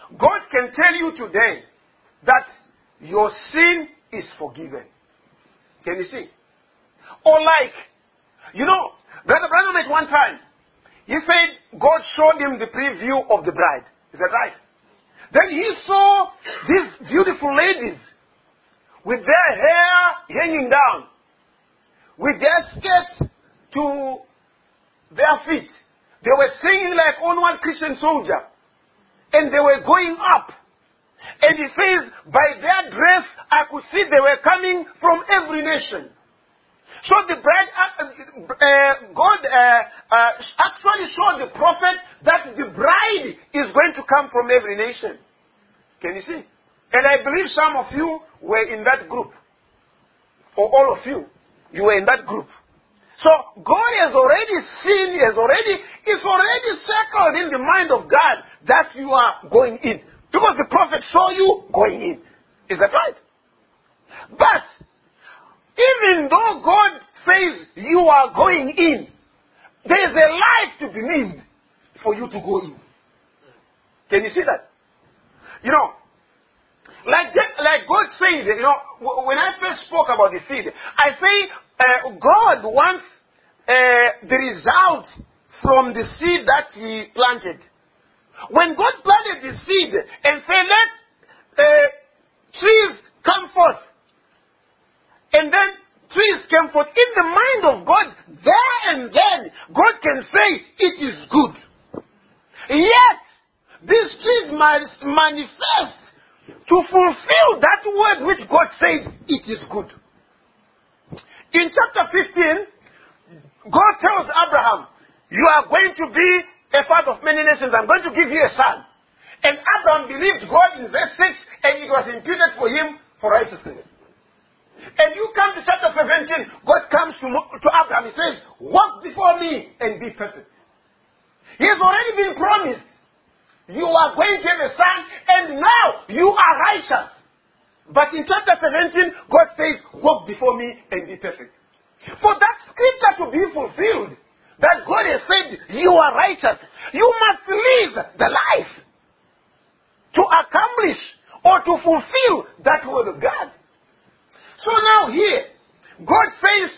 God can tell you today that your sin is forgiven. Can you see? Or like, Brother Branham at one time, he said God showed him the preview of the bride. Is that right? Then he saw these beautiful ladies with their hair hanging down, with their skirts to their feet. They were singing like onward Christian soldier. And they were going up. And he says, by their dress, I could see they were coming from every nation. So the bride, God actually showed the prophet that the bride is going to come from every nation. Can you see? And I believe some of you were in that group. Or all of you. You were in that group. So God has already seen, it's already circled in the mind of God that you are going in. Because the prophet saw you going in. Is that right? But, even though God says you are going in, there is a life to be lived for you to go in. Can you see that? Like God said, when I first spoke about the seed, I say God wants the result from the seed that He planted. When God planted the seed and said, let trees come forth, and then trees came forth, in the mind of God, there and then, God can say, it is good. Yet, these trees must manifest to fulfill that word which God said, it is good. In chapter 15, God tells Abraham, you are going to be a father of many nations. I'm going to give you a son. And Abraham believed God in verse 6, and it was imputed for him for righteousness. And you come to chapter 17, God comes to Abraham. He says, walk before me and be perfect. He has already been promised. You are going to have a son, and now you are righteous. But in chapter 17, God says, walk before me and be perfect. For that scripture to be fulfilled, that God has said, you are righteous, you must live the life to accomplish or to fulfill that word of God. So now here, God says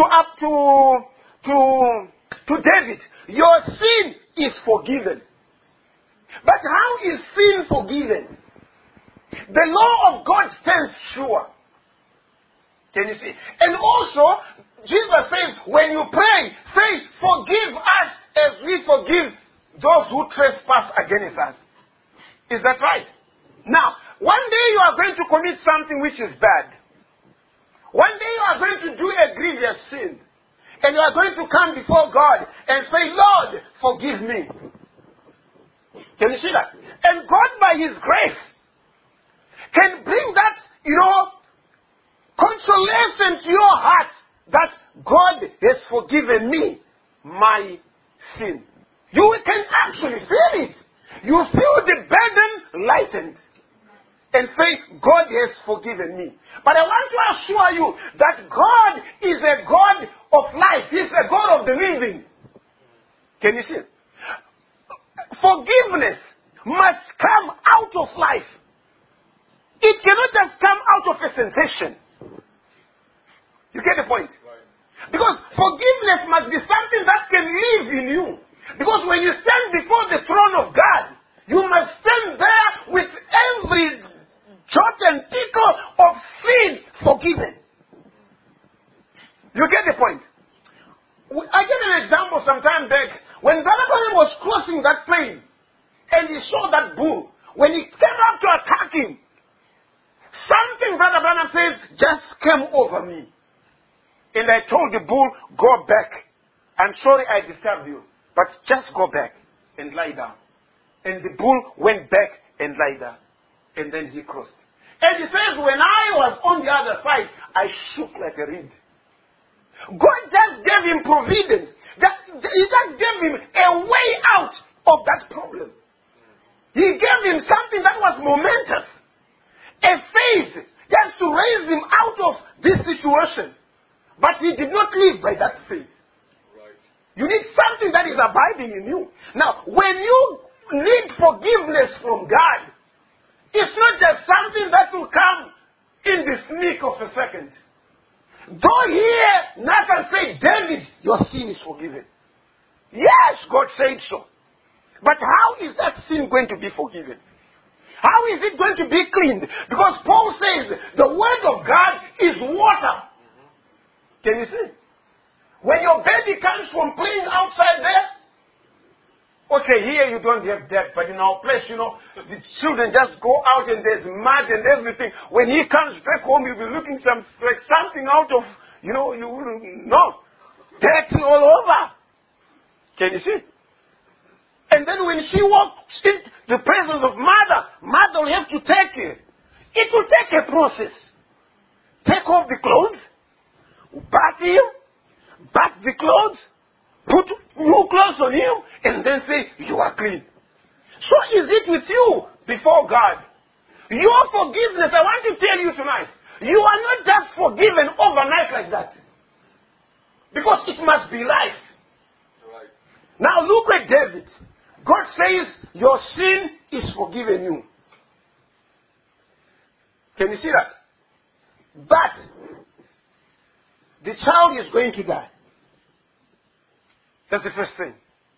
to David, your sin is forgiven. But how is sin forgiven? The law of God stands sure. Can you see? And also, Jesus says, when you pray, say, forgive us as we forgive those who trespass against us. Is that right? Now, one day you are going to commit something which is bad. One day you are going to do a grievous sin. And you are going to come before God and say, Lord, forgive me. Can you see that? And God, by His grace, can bring that, consolation to your heart that God has forgiven me my sin. You can actually feel it. You feel the burden lightened. And say, God has forgiven me. But I want to assure you that God is a God of life. He's a God of the living. Can you see? Forgiveness must come out of life. It cannot just come out of a sensation. You get the point? Right. Because forgiveness must be something that can live in you. Because when you stand before the throne of God, you must stand there with every jot and tittle of sin forgiven. You get the point? I gave an example some time back when Brother Branham was crossing that plain and he saw that bull. When he came up to attack him, something Brother Branham says just came over me. And I told the bull, go back. I'm sorry I disturbed you, but just go back and lie down. And the bull went back and lied down. And then he crossed. And he says, when I was on the other side, I shook like a reed. God just gave him providence. He just gave him a way out of that problem. He gave him something that was momentous. A faith just to raise him out of this situation. But he did not live by that faith. Right. You need something that is abiding in you. Now, when you need forgiveness from God, It's not just something that will come in the sneak of a second. Though here, Nathan said, David, your sin is forgiven. Yes, God said so. But how is that sin going to be forgiven? How is it going to be cleaned? Because Paul says the word of God is water. Can you see? When your baby comes from playing outside there, okay, here you don't have that, but in our place, the children just go out and there's mud and everything. When he comes back home, you'll be looking like something out of, you wouldn't know. Dirty all over. Can you see? And then when she walks in the presence of mother will have to take her. It will take a process. Take off the clothes, bath him, bath the clothes, put new clothes on him, and then say, you are clean. So is it with you before God. Your forgiveness, I want to tell you tonight, you are not just forgiven overnight like that. Because it must be life. Right. Now look at David. God says, your sin is forgiven you. Can you see that? But the child is going to die. That's the first thing.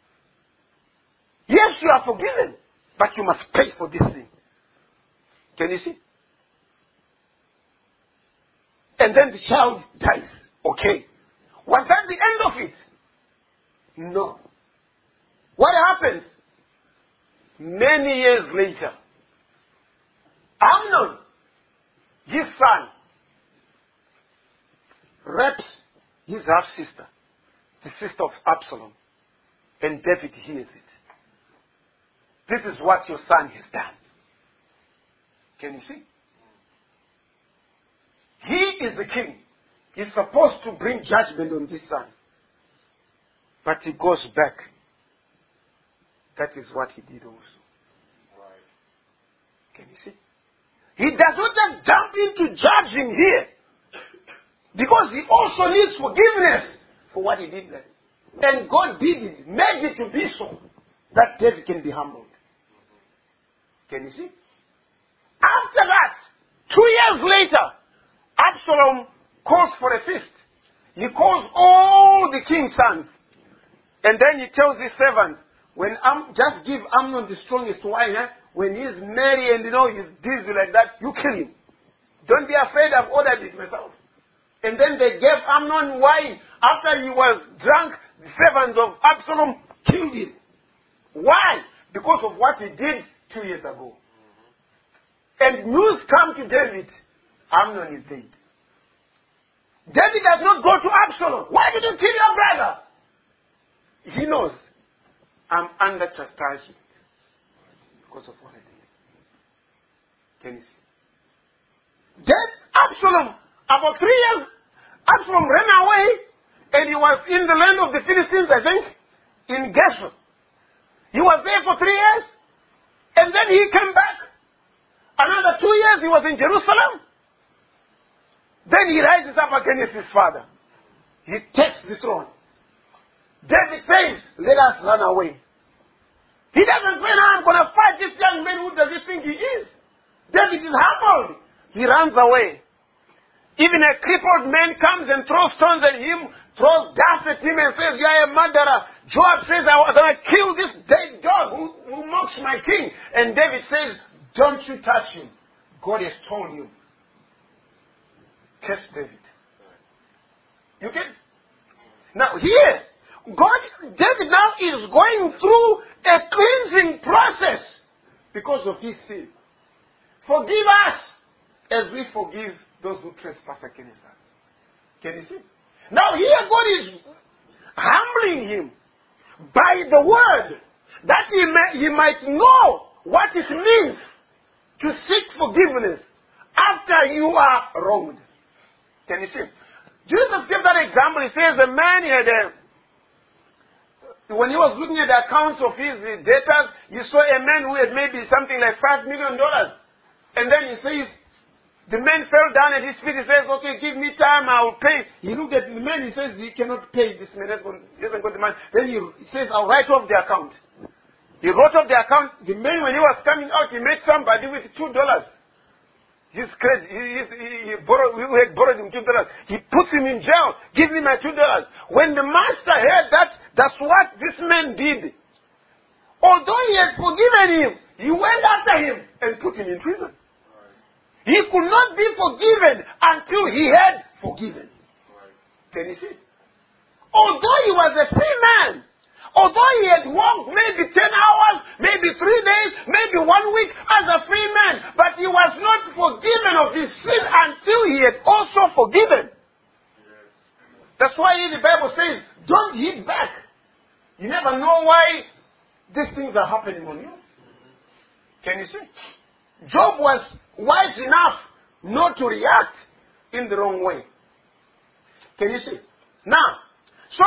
Yes, you are forgiven, but you must pay for this thing. Can you see? And then the child dies. Okay. Was that the end of it? No. What happens? Many years later, Amnon, his son, rapes his half-sister, the sister of Absalom, and David hears it. This is what your son has done. Can you see? He is the king. He's supposed to bring judgment on this son. But he goes back. That is what he did also. Right. Can you see? He does not just jump into judging here. Because he also needs forgiveness for what he did there. And God did it, made it to be so, that David can be humbled. Can you see? After that, 2 years later, Absalom calls for a feast. He calls all the king's sons. And then he tells his servants, just give Amnon the strongest wine. When he's merry and he's dizzy like that, you kill him. Don't be afraid, I've ordered it myself. And then they gave Amnon wine. After he was drunk, the servants of Absalom killed him. Why? Because of what he did 2 years ago. And news come to David. Amnon is dead. David does not go to Absalom. Why did you kill your brother? He knows I'm under chastisement because of what I did. Can you see? Then Absalom, about 3 years, Absalom ran away and he was in the land of the Philistines, I think, in Geshur. He was there for 3 years and then he came back. Another 2 years he was in Jerusalem. Then he rises up against his father. He takes the throne. David says, let us run away. He doesn't say, now I'm going to fight this young man. Who does he think he is? David is humbled. He runs away. Even a crippled man comes and throws stones at him, throws dust at him and says, you are a murderer. Joab says, I'm going to kill this dead dog who mocks my king. And David says, don't you touch him. God has told you. Curse David. You get? Now here, David now is going through a cleansing process because of his sin. Forgive us as we forgive those who trespass against us. Can you see? Now here God is humbling him by the word that he might know what it means to seek forgiveness after you are wronged. Can you see? Jesus gave that example. He says a man when he was looking at the accounts of his debtors, he saw a man who had maybe something like $5 million. And then he says, the man fell down at his feet. He says, okay, give me time, I will pay. He looked at the man, he says, he cannot pay this man. He hasn't got the money. Then he says, I'll write off the account. He wrote off the account. The man, when he was coming out, he met somebody with $2. He's crazy. He had borrowed him $2. He puts him in jail. Give me my $2. When the master heard that, that's what this man did. Although he had forgiven him, he went after him and put him in prison. He could not be forgiven until he had forgiven. Can you see? Although he was a free man, although he had walked maybe 10 hours, maybe 3 days, maybe 1 week as a free man, but he was not forgiven of his sin until he had also forgiven. Yes. That's why the Bible says, don't hit back. You never know why these things are happening on you. Can you see? Job was wise enough not to react in the wrong way. Can you see? Now, so,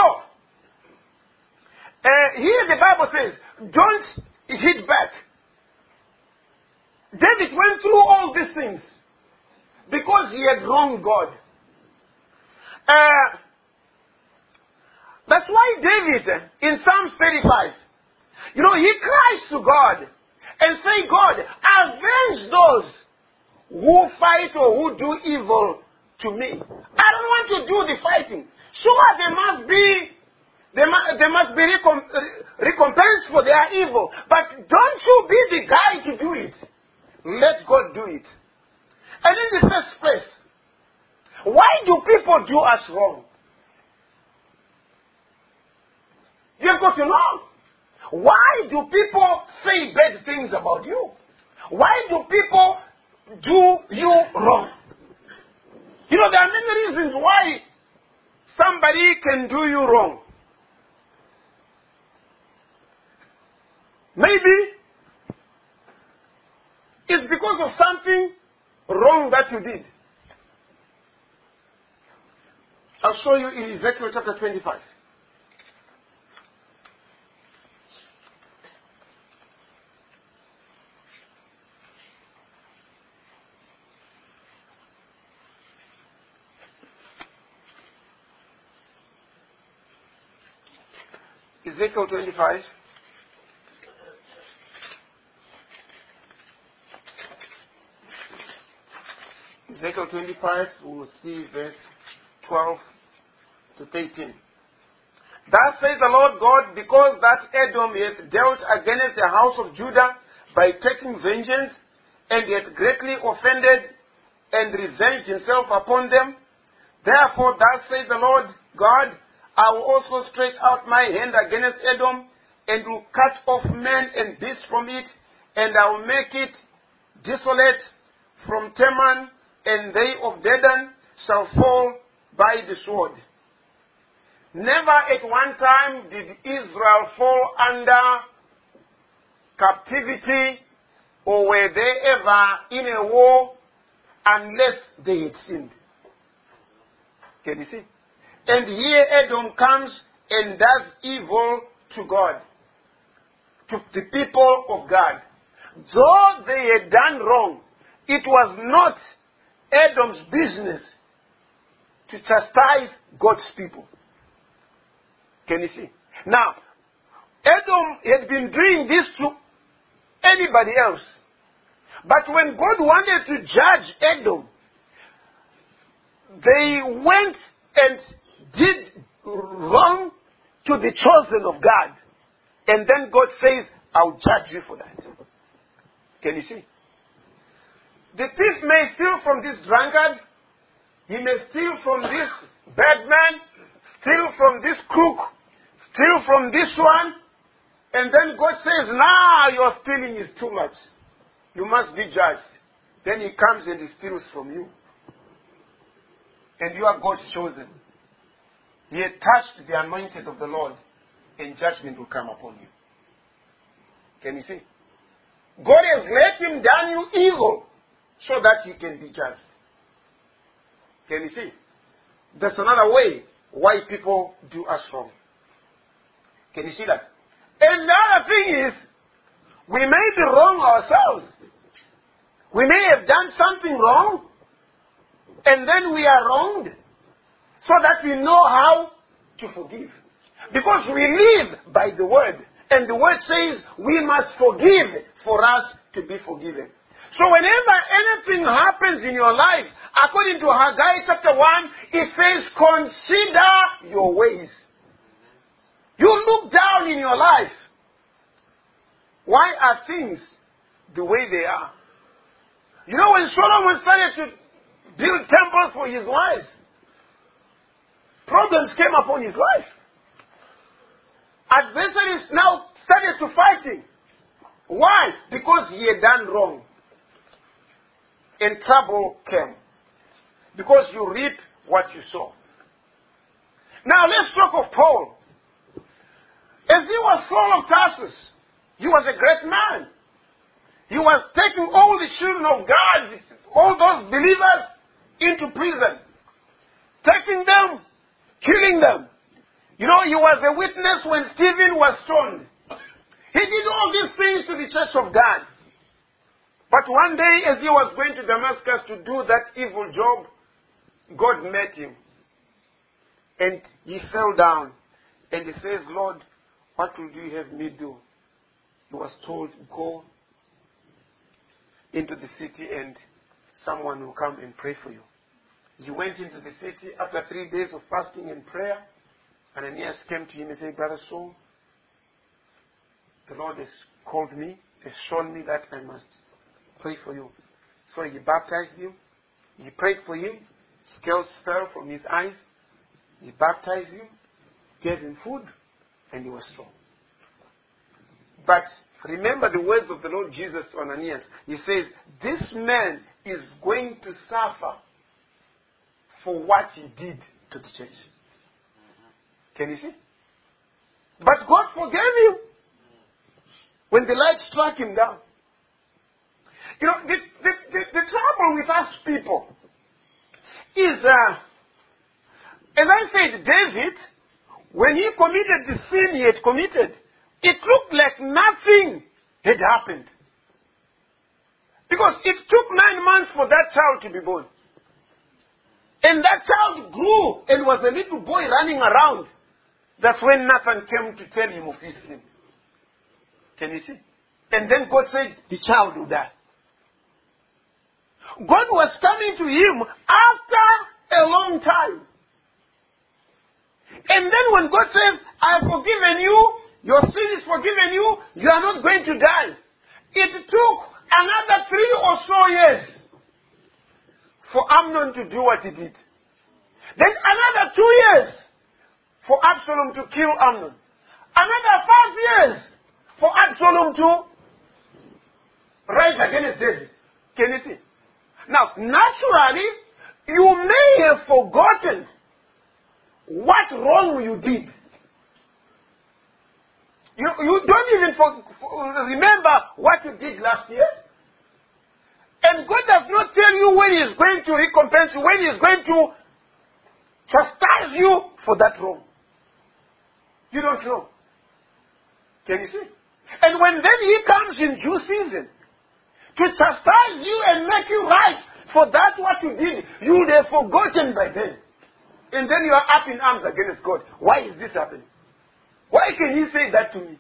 here the Bible says, don't hit back. David went through all these things because he had wronged God. That's why David, in Psalms 35, he cries to God and say, God, avenge those who fight or who do evil to me. I don't want to do the fighting. Sure, there must be recompense for their evil. But don't you be the guy to do it. Let God do it. And in the first place, why do people do us wrong? You've got to know. Why do people say bad things about you? Why do people do you wrong? There are many reasons why somebody can do you wrong. Maybe it's because of something wrong that you did. I'll show you in Ezekiel chapter 25. Ezekiel 25. Ezekiel 25, we'll see verse 12 to 13. Thus says the Lord God, because that Edom hath dealt against the house of Judah by taking vengeance, and hath greatly offended and revenged himself upon them, therefore thus says the Lord God, I will also stretch out my hand against Edom, and will cut off men and beasts from it, and I will make it desolate from Teman, and they of Dedan shall fall by the sword. Never at one time did Israel fall under captivity, or were they ever in a war, unless they had sinned. Can you see? And here Edom comes and does evil to God, to the people of God. Though they had done wrong, it was not Edom's business to chastise God's people. Can you see? Now, Edom had been doing this to anybody else. But when God wanted to judge Edom, they went and did wrong to the chosen of God. And then God says, I'll judge you for that. Can you see? The thief may steal from this drunkard. He may steal from this bad man. Steal from this crook. Steal from this one. And then God says, nah, your stealing is too much. You must be judged. Then he comes and he steals from you. And you are God's chosen. He had touched the anointed of the Lord, and judgment will come upon you. Can you see? God has let him done you evil so that he can be judged. Can you see? That's another way why people do us wrong. Can you see that? And the other thing is, we may be wrong ourselves. We may have done something wrong, and then we are wronged, so that we know how to forgive. Because we live by the word. And the word says we must forgive for us to be forgiven. So whenever anything happens in your life, according to Haggai chapter 1, it says, consider your ways. You look down in your life. Why are things the way they are? You know, when Solomon started to build temples for his wives, problems came upon his life. Adversaries now started to fight him. Why? Because he had done wrong. And trouble came. Because you reap what you sow. Now let's talk of Paul. As he was Saul of Tarsus, he was a great man. He was taking all the children of God, all those believers, into prison. Taking them, killing them. You know, he was a witness when Stephen was stoned. He did all these things to the church of God. But one day, as he was going to Damascus to do that evil job, God met him. And he fell down. And he says, Lord, what will you have me do? He was told, go into the city and someone will come and pray for you. He went into the city after 3 days of fasting and prayer. Ananias came to him and said, Brother Saul, the Lord has called me, has shown me that I must pray for you. So he baptized him. He prayed for him. Scales fell from his eyes. He baptized him, gave him food, and he was strong. But remember the words of the Lord Jesus to Ananias. He says, this man is going to suffer for what he did to the church. Can you see? But God forgave him when the light struck him down. You know, the trouble with us people is, as I said, David, when he committed the sin he had committed, it looked like nothing had happened. Because it took 9 months for that child to be born. And that child grew and was a little boy running around. That's when Nathan came to tell him of his sin. Can you see? And then God said, the child will die. God was coming to him after a long time. And then when God says, I have forgiven you, your sin is forgiven you, you are not going to die. It took another 3 or so years for Amnon to do what he did. Then another 2 years for Absalom to kill Amnon. Another 5 years for Absalom to rise against David. Can you see? Now, naturally, you may have forgotten what wrong you did. You don't even remember what you did last year. And God does not tell you when He is going to recompense you, when He is going to chastise you for that wrong. You don't know. Can you see? And when then He comes in due season to chastise you and make you right for that what you did, you would have forgotten by then. And then you are up in arms against God. Why is this happening? Why can He say that to me?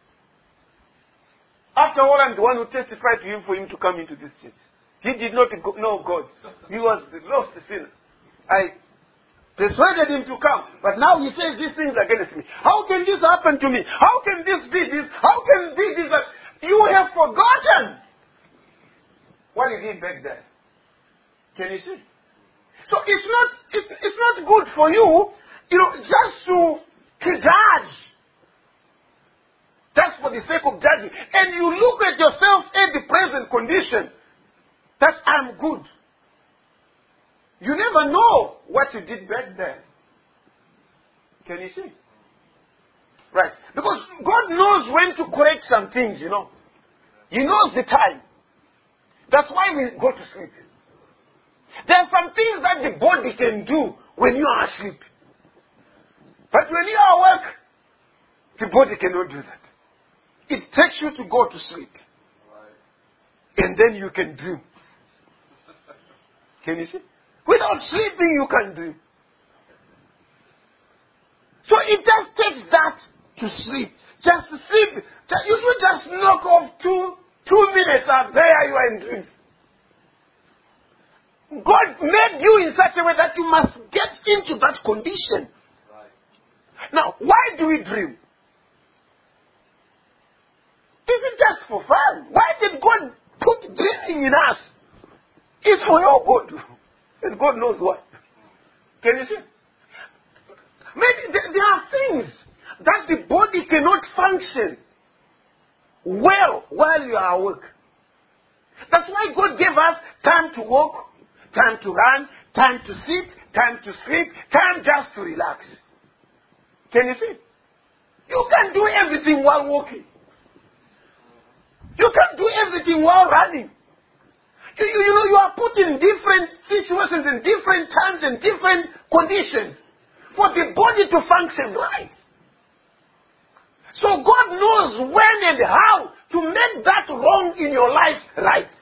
After all, I'm the one who testified to Him for Him to come into this church. He did not know God. He was the lost sinner. I persuaded him to come. But now he says these things against me. How can this happen to me? How can this be this? How can this be that? You have forgotten what he did back then. Can you see? So it's not good for you, just to judge. Just for the sake of judging. And you look at yourself at the present condition. That I'm good. You never know what you did back then. Can you see? Right. Because God knows when to correct some things, He knows the time. That's why we go to sleep. There are some things that the body can do when you are asleep. But when you are awake, the body cannot do that. It takes you to go to sleep. And then you can dream. Can you see? Without sleeping, you can dream. So it just takes that to sleep. Just sleep. You just knock off 2 minutes and there you are in dreams. God made you in such a way that you must get into that condition. Now, why do we dream? Is it just for fun? Why did God put dreaming in us? It's for your good. And God knows what. Can you see? Maybe there are things that the body cannot function well while you are awake. That's why God gave us time to walk, time to run, time to sit, time to sleep, time just to relax. Can you see? You can do everything while walking. You can do everything while running. You are put in different situations and different times and different conditions for the body to function right. So God knows when and how to make that wrong in your life right.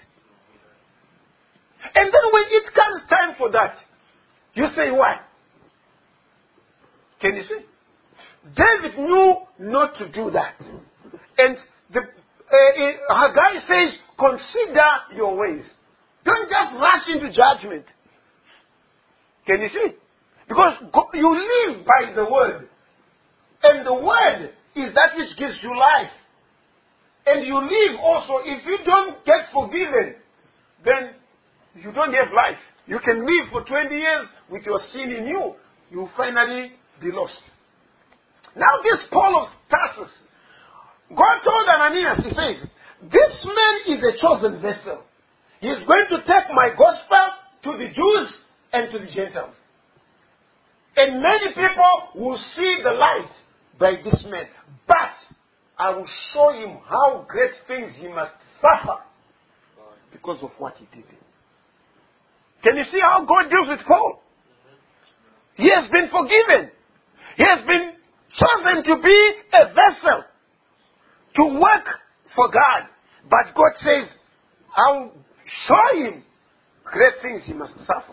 And then when it comes time for that, you say why? Can you see? David knew not to do that. And Haggai says, consider your ways. Don't just rush into judgment. Can you see? Because you live by the word. And the word is that which gives you life. And you live also, if you don't get forgiven, then you don't have life. You can live for 20 years with your sin in you. You will finally be lost. Now this Paul of Tarsus, God told Ananias, he says, this man is a chosen vessel. He is going to take my gospel to the Jews and to the Gentiles. And many people will see the light by this man. But I will show him how great things he must suffer because of what he did. Can you see how God deals with Paul? He has been forgiven. He has been chosen to be a vessel to work for God. But God says, I'll show him great things he must suffer.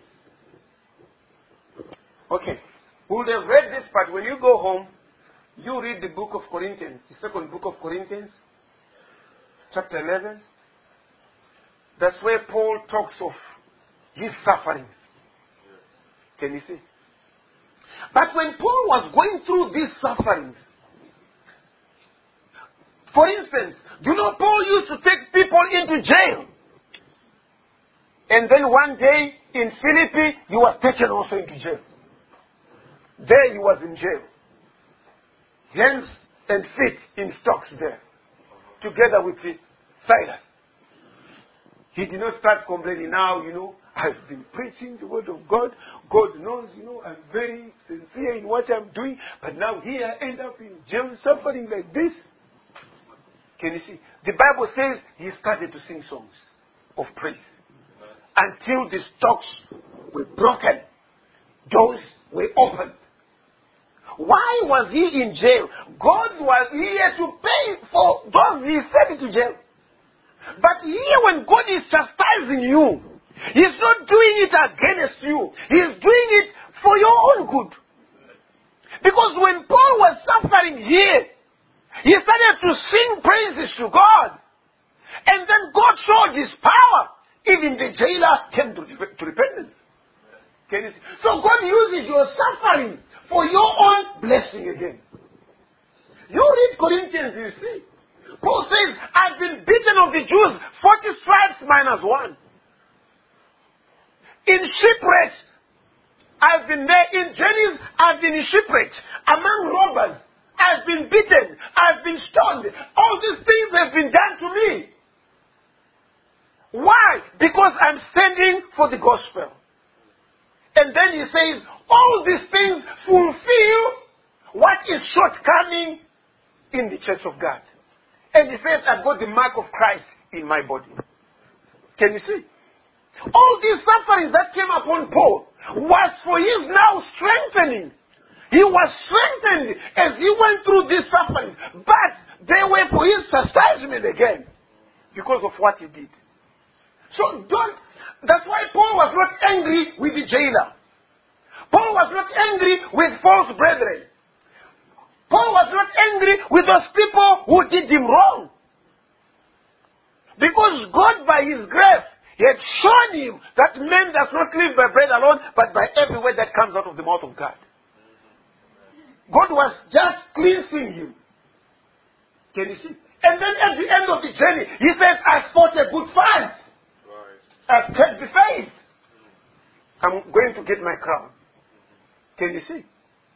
Okay. We would have read this, but when you go home, you read the book of Corinthians, the second book of Corinthians, chapter 11. That's where Paul talks of his sufferings. Can you see? But when Paul was going through these sufferings, for instance, you know, Paul used to take people into jail. And then one day in Philippi, he was taken also into jail. There he was in jail. Hands and feet in stocks there. Together with Silas. He did not start complaining. Now, I've been preaching the word of God. God knows, I'm very sincere in what I'm doing. But now here I end up in jail suffering like this. Can you see? The Bible says he started to sing songs of praise. Until the stocks were broken. Doors were opened. Why was he in jail? God was here to pay for those he sent into jail. But here when God is chastising you, he's not doing it against you. He's doing it for your own good. Because when Paul was suffering here, he started to sing praises to God. And then God showed his power. Even the jailer came to repentance. Can you see? So God uses your suffering for your own blessing again. You read Corinthians, you see. Paul says, I've been beaten of the Jews 40 stripes minus 1. In shipwrecks, I've been there. In journeys, I've been in shipwrecks. Among robbers, I've been beaten. I've been stoned. All these things have been done to me. Why? Because I'm standing for the gospel. And then he says, all these things fulfill what is shortcoming in the church of God. And he says, I've got the mark of Christ in my body. Can you see? All these sufferings that came upon Paul was for his now strengthening. He was strengthened as he went through these sufferings. But they were for his chastisement again. Because of what he did. So that's why Paul was not angry with the jailer. Paul was not angry with false brethren. Paul was not angry with those people who did him wrong. Because God, by His grace, He had shown him that man does not live by bread alone, but by every word that comes out of the mouth of God. God was just cleansing him. Can you see? And then at the end of the journey, he says, I fought a good fight. I've kept the faith. I'm going to get my crown. Can you see?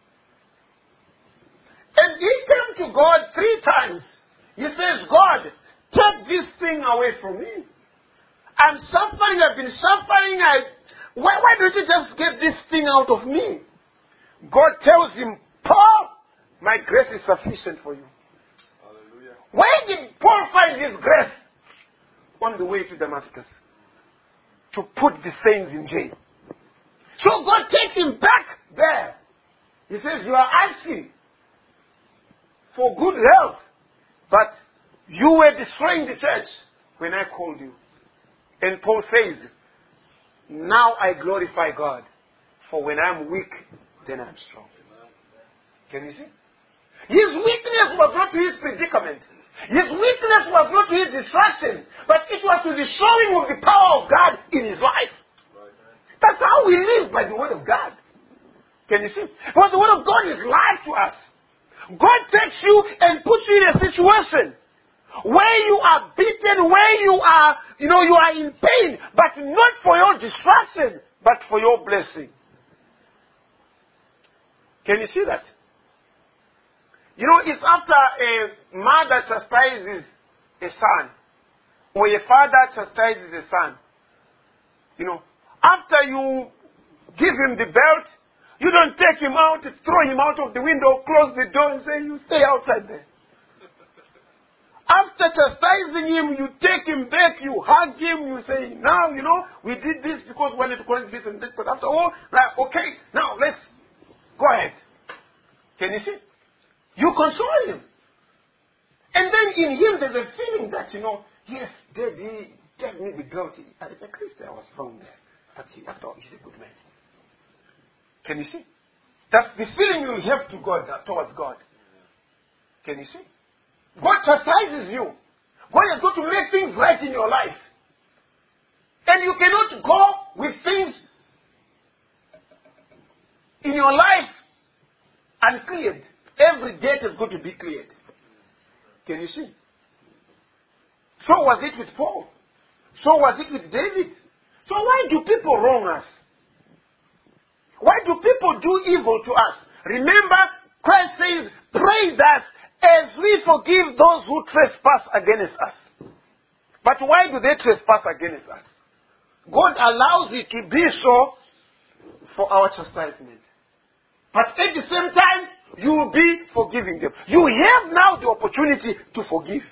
And he came to God 3 times. He says, God, take this thing away from me. I'm suffering, I've been suffering. Why don't you just get this thing out of me? God tells him, Paul, my grace is sufficient for you. Hallelujah. Where did Paul find his grace? On the way to Damascus. To put the saints in jail. So God takes him back there. He says, you are asking for good health, but you were destroying the church when I called you. And Paul says, now I glorify God, for when I'm weak, then I'm strong. Can you see? His weakness was not to his predicament. His weakness was not to his distraction, but it was to the showing of the power of God in his life. That's how we live, by the word of God. Can you see? Because the word of God is life to us. God takes you and puts you in a situation where you are beaten, where you are in pain, but not for your distraction, but for your blessing. Can you see that? It's after a mother chastises a son, or a father chastises a son. After you give him the belt, you don't take him out, throw him out of the window, close the door and say, you stay outside there. After chastising him, you take him back, you hug him, you say, now, we did this because we wanted to correct this and this, but after all, okay, now let's go ahead. Can you see? You console him. And then in him there's a feeling that, yes, Daddy gave me the belt. As a Christian, I was wrong there. But after all, he's a good man. Can you see? That's the feeling you have to God, towards God. Can you see? God chastises you. God is going to make things right in your life. And you cannot go with things in your life uncleared. Every debt is going to be cleared. Can you see? So was it with Paul. So was it with David. So why do people wrong us? Why do people do evil to us? Remember, Christ says, pray thus as we forgive those who trespass against us. But why do they trespass against us? God allows it to be so for our chastisement. But at the same time, you will be forgiving them. You have now the opportunity to forgive.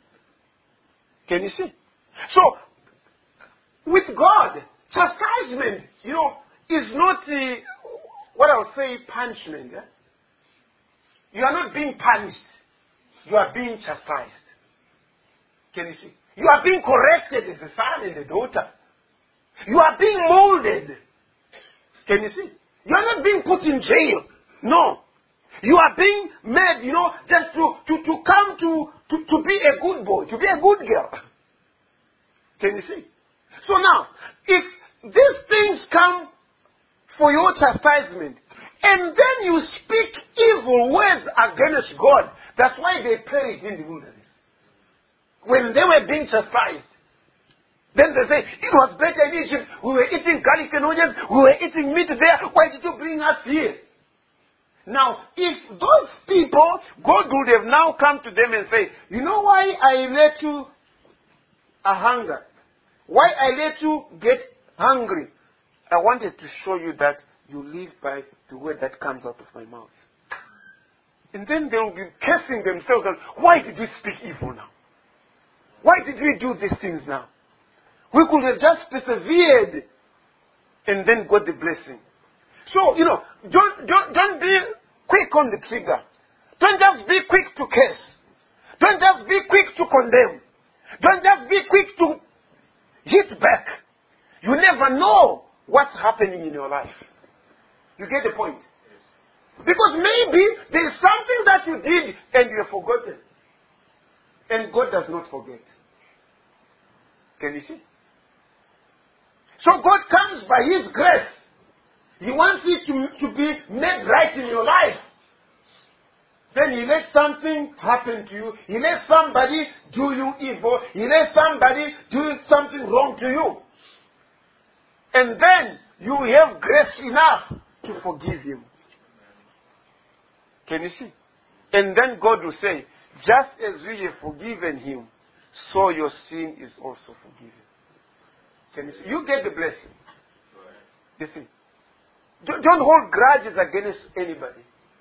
Can you see? So, with God, chastisement, is not what I would say punishment. Yeah? You are not being punished. You are being chastised. Can you see? You are being corrected as a son and a daughter. You are being molded. Can you see? You are not being put in jail. No. You are being made, just to come to be a good boy, to be a good girl. Can you see? So now, if these things come for your chastisement, and then you speak evil words against God, that's why they perished in the wilderness. When they were being chastised, then they say, it was better in Egypt. We were eating garlic and onions. We were eating meat there. Why did you bring us here? Now, if those people, God would have now come to them and say, you know why I let you hunger? Why I let you get hungry? I wanted to show you that you live by the word that comes out of my mouth. And then they will be cursing themselves. Why did we speak evil now? Why did we do these things now? We could have just persevered and then got the blessing. So, don't be quick on the trigger. Don't just be quick to curse. Don't just be quick to condemn. Don't just be quick to hit back. You never know what's happening in your life. You get the point? Because maybe there is something that you did and you have forgotten. And God does not forget. Can you see? So God comes by His grace. He wants it to be made right in your life. Then He lets something happen to you. He lets somebody do you evil. He lets somebody do something wrong to you. And then you have grace enough to forgive him. Can you see? And then God will say, just as we have forgiven him, so your sin is also forgiven. Can you see? You get the blessing. You see? Don't hold grudges against anybody.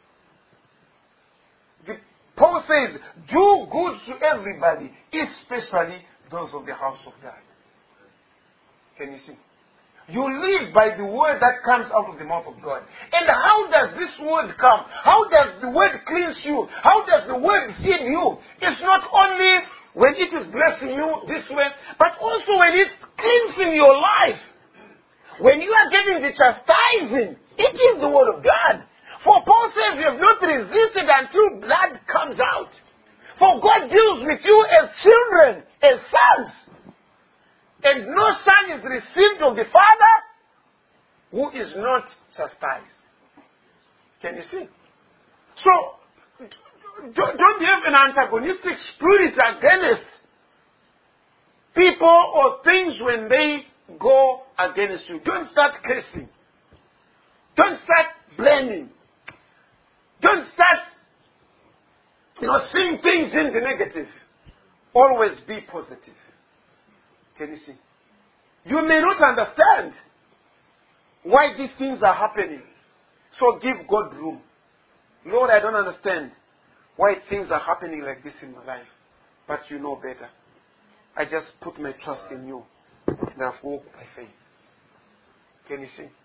Paul says, do good to everybody, especially those of the house of God. Can you see? You live by the word that comes out of the mouth of God. And how does this word come? How does the word cleanse you? How does the word feed you? It's not only when it is blessing you this way, but also when it's cleansing your life. When you are getting the chastising, it is the word of God. For Paul says you have not resisted until blood comes out. For God deals with you as children, as sons. And no son is received of the Father who is not chastised. Can you see? So, don't have an antagonistic spirit against people or things when they go against you. Don't start cursing. Don't start blaming. Don't start, seeing things in the negative. Always be positive. Can you see? You may not understand why these things are happening. So give God room. Lord, I don't understand why things are happening like this in my life. But you know better. I just put my trust in you. And I've walked by faith. Can you see?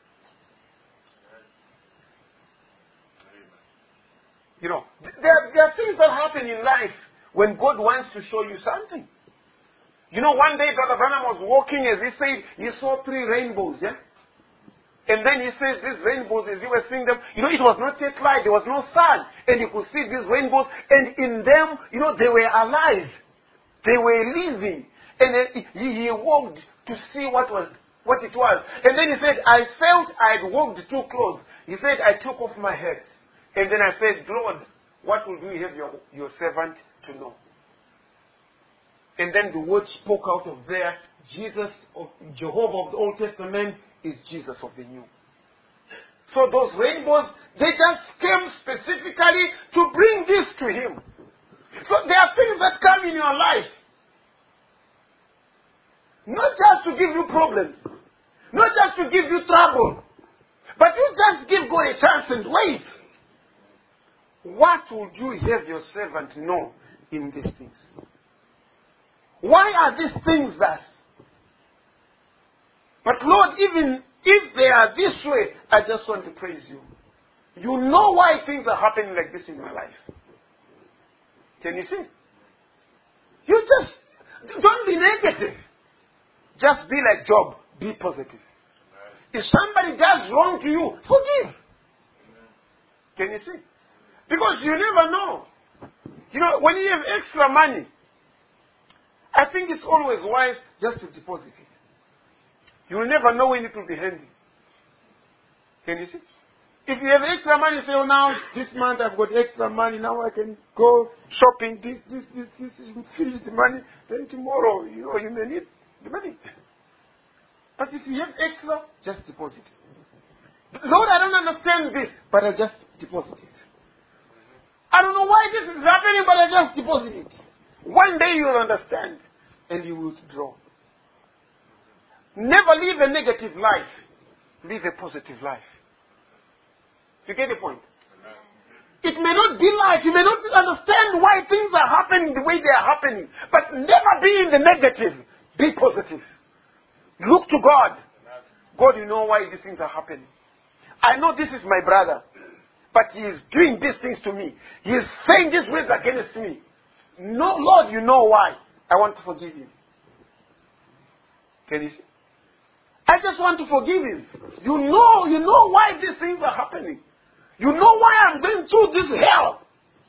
There are things that happen in life when God wants to show you something. One day Brother Branham was walking, as he said, he saw 3 rainbows, yeah? And then he says these rainbows, as he was seeing them, it was not yet light, there was no sun. And he could see these rainbows, and in them, they were alive. They were living. And then he walked to see what it was. And then he said, I felt I had walked too close. He said, I took off my hat. And then I said, Lord, what will you have your servant to know? And then the word spoke out of there. Jesus, of Jehovah of the Old Testament, is Jesus of the New. So those rainbows, they just came specifically to bring this to him. So there are things that come in your life. Not just to give you problems. Not just to give you trouble. But you just give God a chance and wait. What would you have your servant know in these things? Why are these things thus? But Lord, even if they are this way, I just want to praise you. You know why things are happening like this in my life. Can you see? You just, don't be negative. Just be like Job. Be positive. If somebody does wrong to you, forgive. Can you see? Because you never know. When you have extra money, I think it's always wise just to deposit it. You will never know when it will be handy. Can you see? If you have extra money, say, oh, now, this month I've got extra money, now I can go shopping, this finish the money, then tomorrow, you may need the money. But if you have extra, just deposit it. Lord, I don't understand this, but I just deposit it. I don't know why this is happening, but I just deposit it. One day you'll understand, and you will withdraw. Never live a negative life. Live a positive life. You get the point? It may not be life. You may not understand why things are happening the way they are happening. But never be in the negative. Be positive. Look to God. God, you know why these things are happening. I know this is my brother. But he is doing these things to me. He is saying these words against me. No, Lord, you know why. I want to forgive him. Can you see? I just want to forgive him. You know why these things are happening. You know why I'm going through this hell?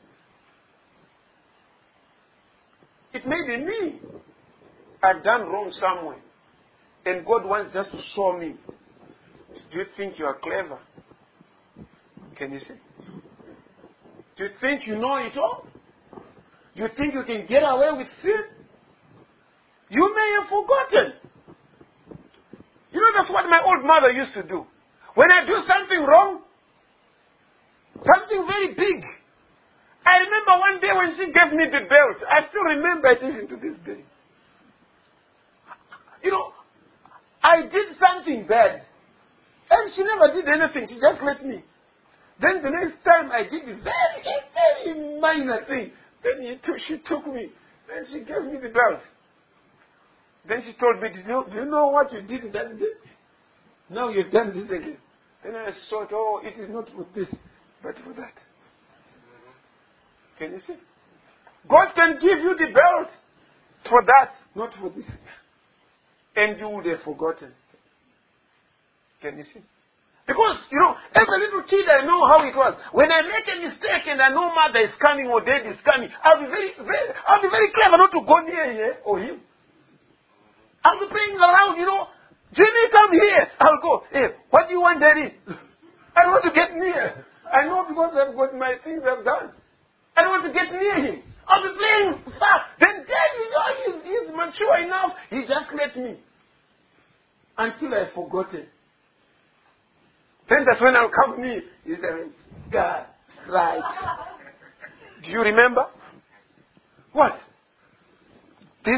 It may be me. I've done wrong somewhere. And God wants just to show me. Do you think you are clever? Can you see? Do you think you know it all? Do you think you can get away with sin? You may have forgotten. You know, that's what my old mother used to do. When I do something wrong, something very big, I remember one day when she gave me the belt. I still remember it even to this day. You know, I did something bad. And she never did anything. She just let me. Then the next time I did a very minor thing. Then she took me. Then she gave me the belt. Then she told me, do you know what you did that day? Now you've done this again. Then I thought, oh, it is not for this, but for that. Can you see? God can give you the belt for that, not for this. And you would have forgotten. Can you see? Because, you know, as a little kid, I know how it was. When I make a mistake and I know mother is coming or dad is coming, I'll be very clever not to go near her or him. I'll be playing around, you know. Jimmy, come here. I'll go. Hey, what do you want, Daddy? I don't want to get near. I know because I've got my things I've done. I don't want to get near him. I'll be playing far. Then Dad, you know, he's mature enough. He just let me. Until I've forgotten. Then that's when I'll come near. He said, God, right. Do you remember? What? This.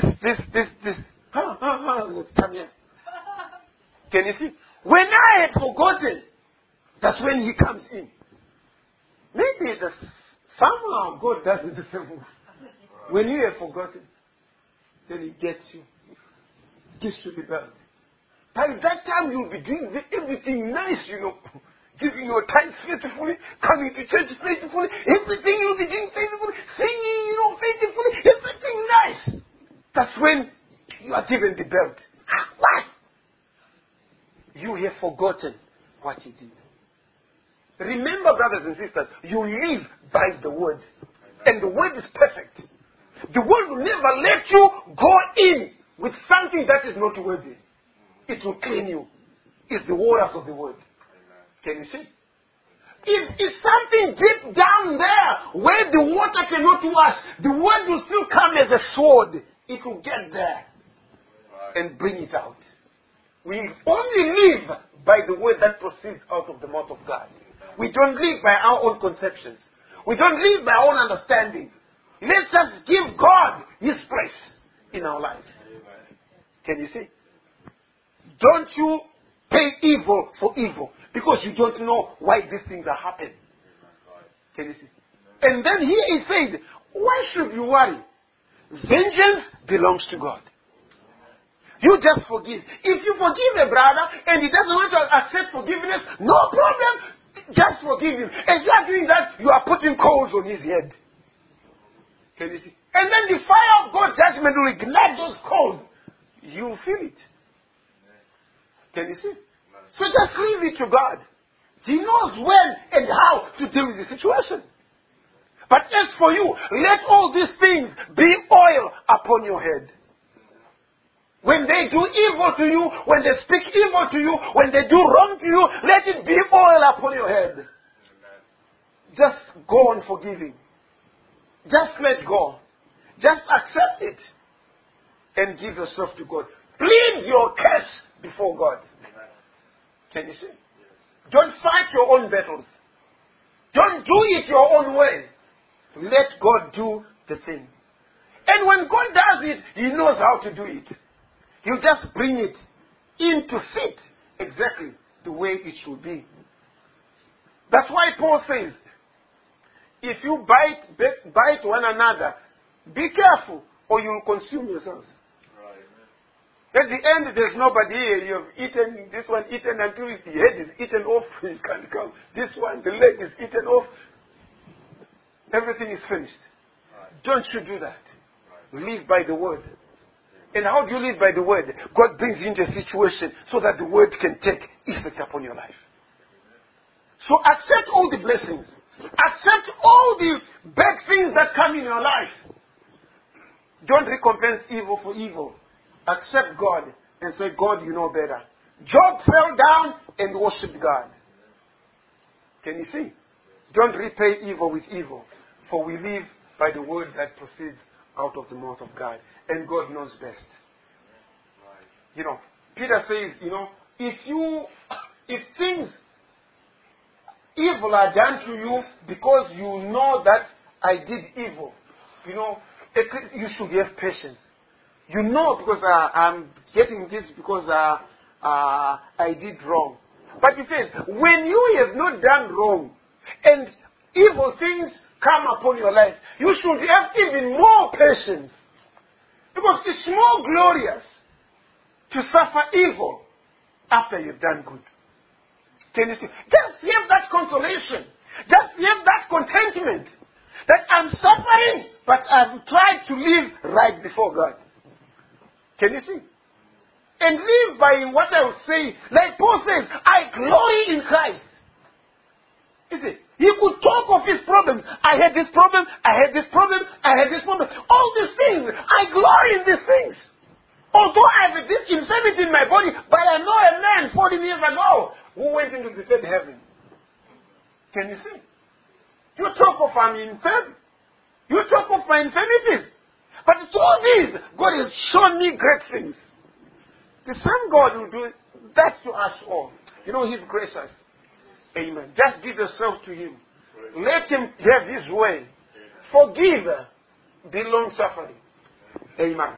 Come here. Can you see? When I had forgotten, that's when he comes in. Maybe somehow God does it the same way. When you have forgotten, then he gets you. Gives you the belt. By that time you'll be doing everything nice, you know. Giving your tithes faithfully, coming to church faithfully, everything you'll be doing faithfully, singing, you know, faithfully, everything nice. That's when you are given the belt. What? You have forgotten what you did. Remember, brothers and sisters, you live by the word. And the word is perfect. The word will never let you go in with something that is not worthy. It will clean you. It's the waters of the word. Can you see? It's something deep down there where the water cannot wash. The word will still come as a sword. It will get there and bring it out. We only live by the word that proceeds out of the mouth of God. We don't live by our own conceptions. We don't live by our own understanding. Let's just give God His place in our lives. Can you see? Don't you pay evil for evil because you don't know why these things are happening. Can you see? And then here he said, why should you worry? Vengeance belongs to God. You just forgive. If you forgive a brother and he doesn't want to accept forgiveness, no problem. Just forgive him. As you are doing that, you are putting coals on his head. Can you see? And then the fire of God's judgment will ignite those coals. You will feel it. Can you see? So just leave it to God. He knows when and how to deal with the situation. But as for you, let all these things be oil upon your head. When they do evil to you, when they speak evil to you, when they do wrong to you, let it be oil upon your head. Just go on forgiving. Just let go. Just accept it. And give yourself to God. Plead your case before God. Can you see? Don't fight your own battles. Don't do it your own way. Let God do the thing. And when God does it, He knows how to do it. He'll just bring it into fit exactly the way it should be. That's why Paul says, if you bite one another, be careful or you will consume yourselves. At the end, there's nobody here. You have eaten, this one eaten until the head is eaten off. You can't come. This one, the leg is eaten off. Everything is finished. Don't you do that. Live by the word. And how do you live by the word? God brings you into a situation so that the word can take effect upon your life. So accept all the blessings. Accept all the bad things that come in your life. Don't recompense evil for evil. Accept God and say, God, you know better. Job fell down and worshipped God. Can you see? Don't repay evil with evil, for we live by the word that proceeds out of the mouth of God. And God knows best. Peter says, if things evil are done to you because you know that I did evil, you should have patience. Because I'm getting this because I did wrong. But he says, when you have not done wrong and evil things come upon your life, you should have even more patience. Because it's more glorious to suffer evil after you've done good. Can you see? Just have that consolation. Just have that contentment that I'm suffering, but I've tried to live right before God. Can you see? And live by what I would say. Like Paul says, I glory in Christ. You see, he could talk of his problems. I had this problem, I had this problem, I had this problem. All these things, I glory in these things. Although I have this infirmity in my body, but I know a man 40 years ago who went into the third heaven. Can you see? You talk of I'm infirm. You talk of my infirmities. But through these, God has shown me great things. The same God will do that to us all. He's gracious. Amen. Just give yourself to Him. Let Him have His way. Forgive. Be long-suffering. Amen.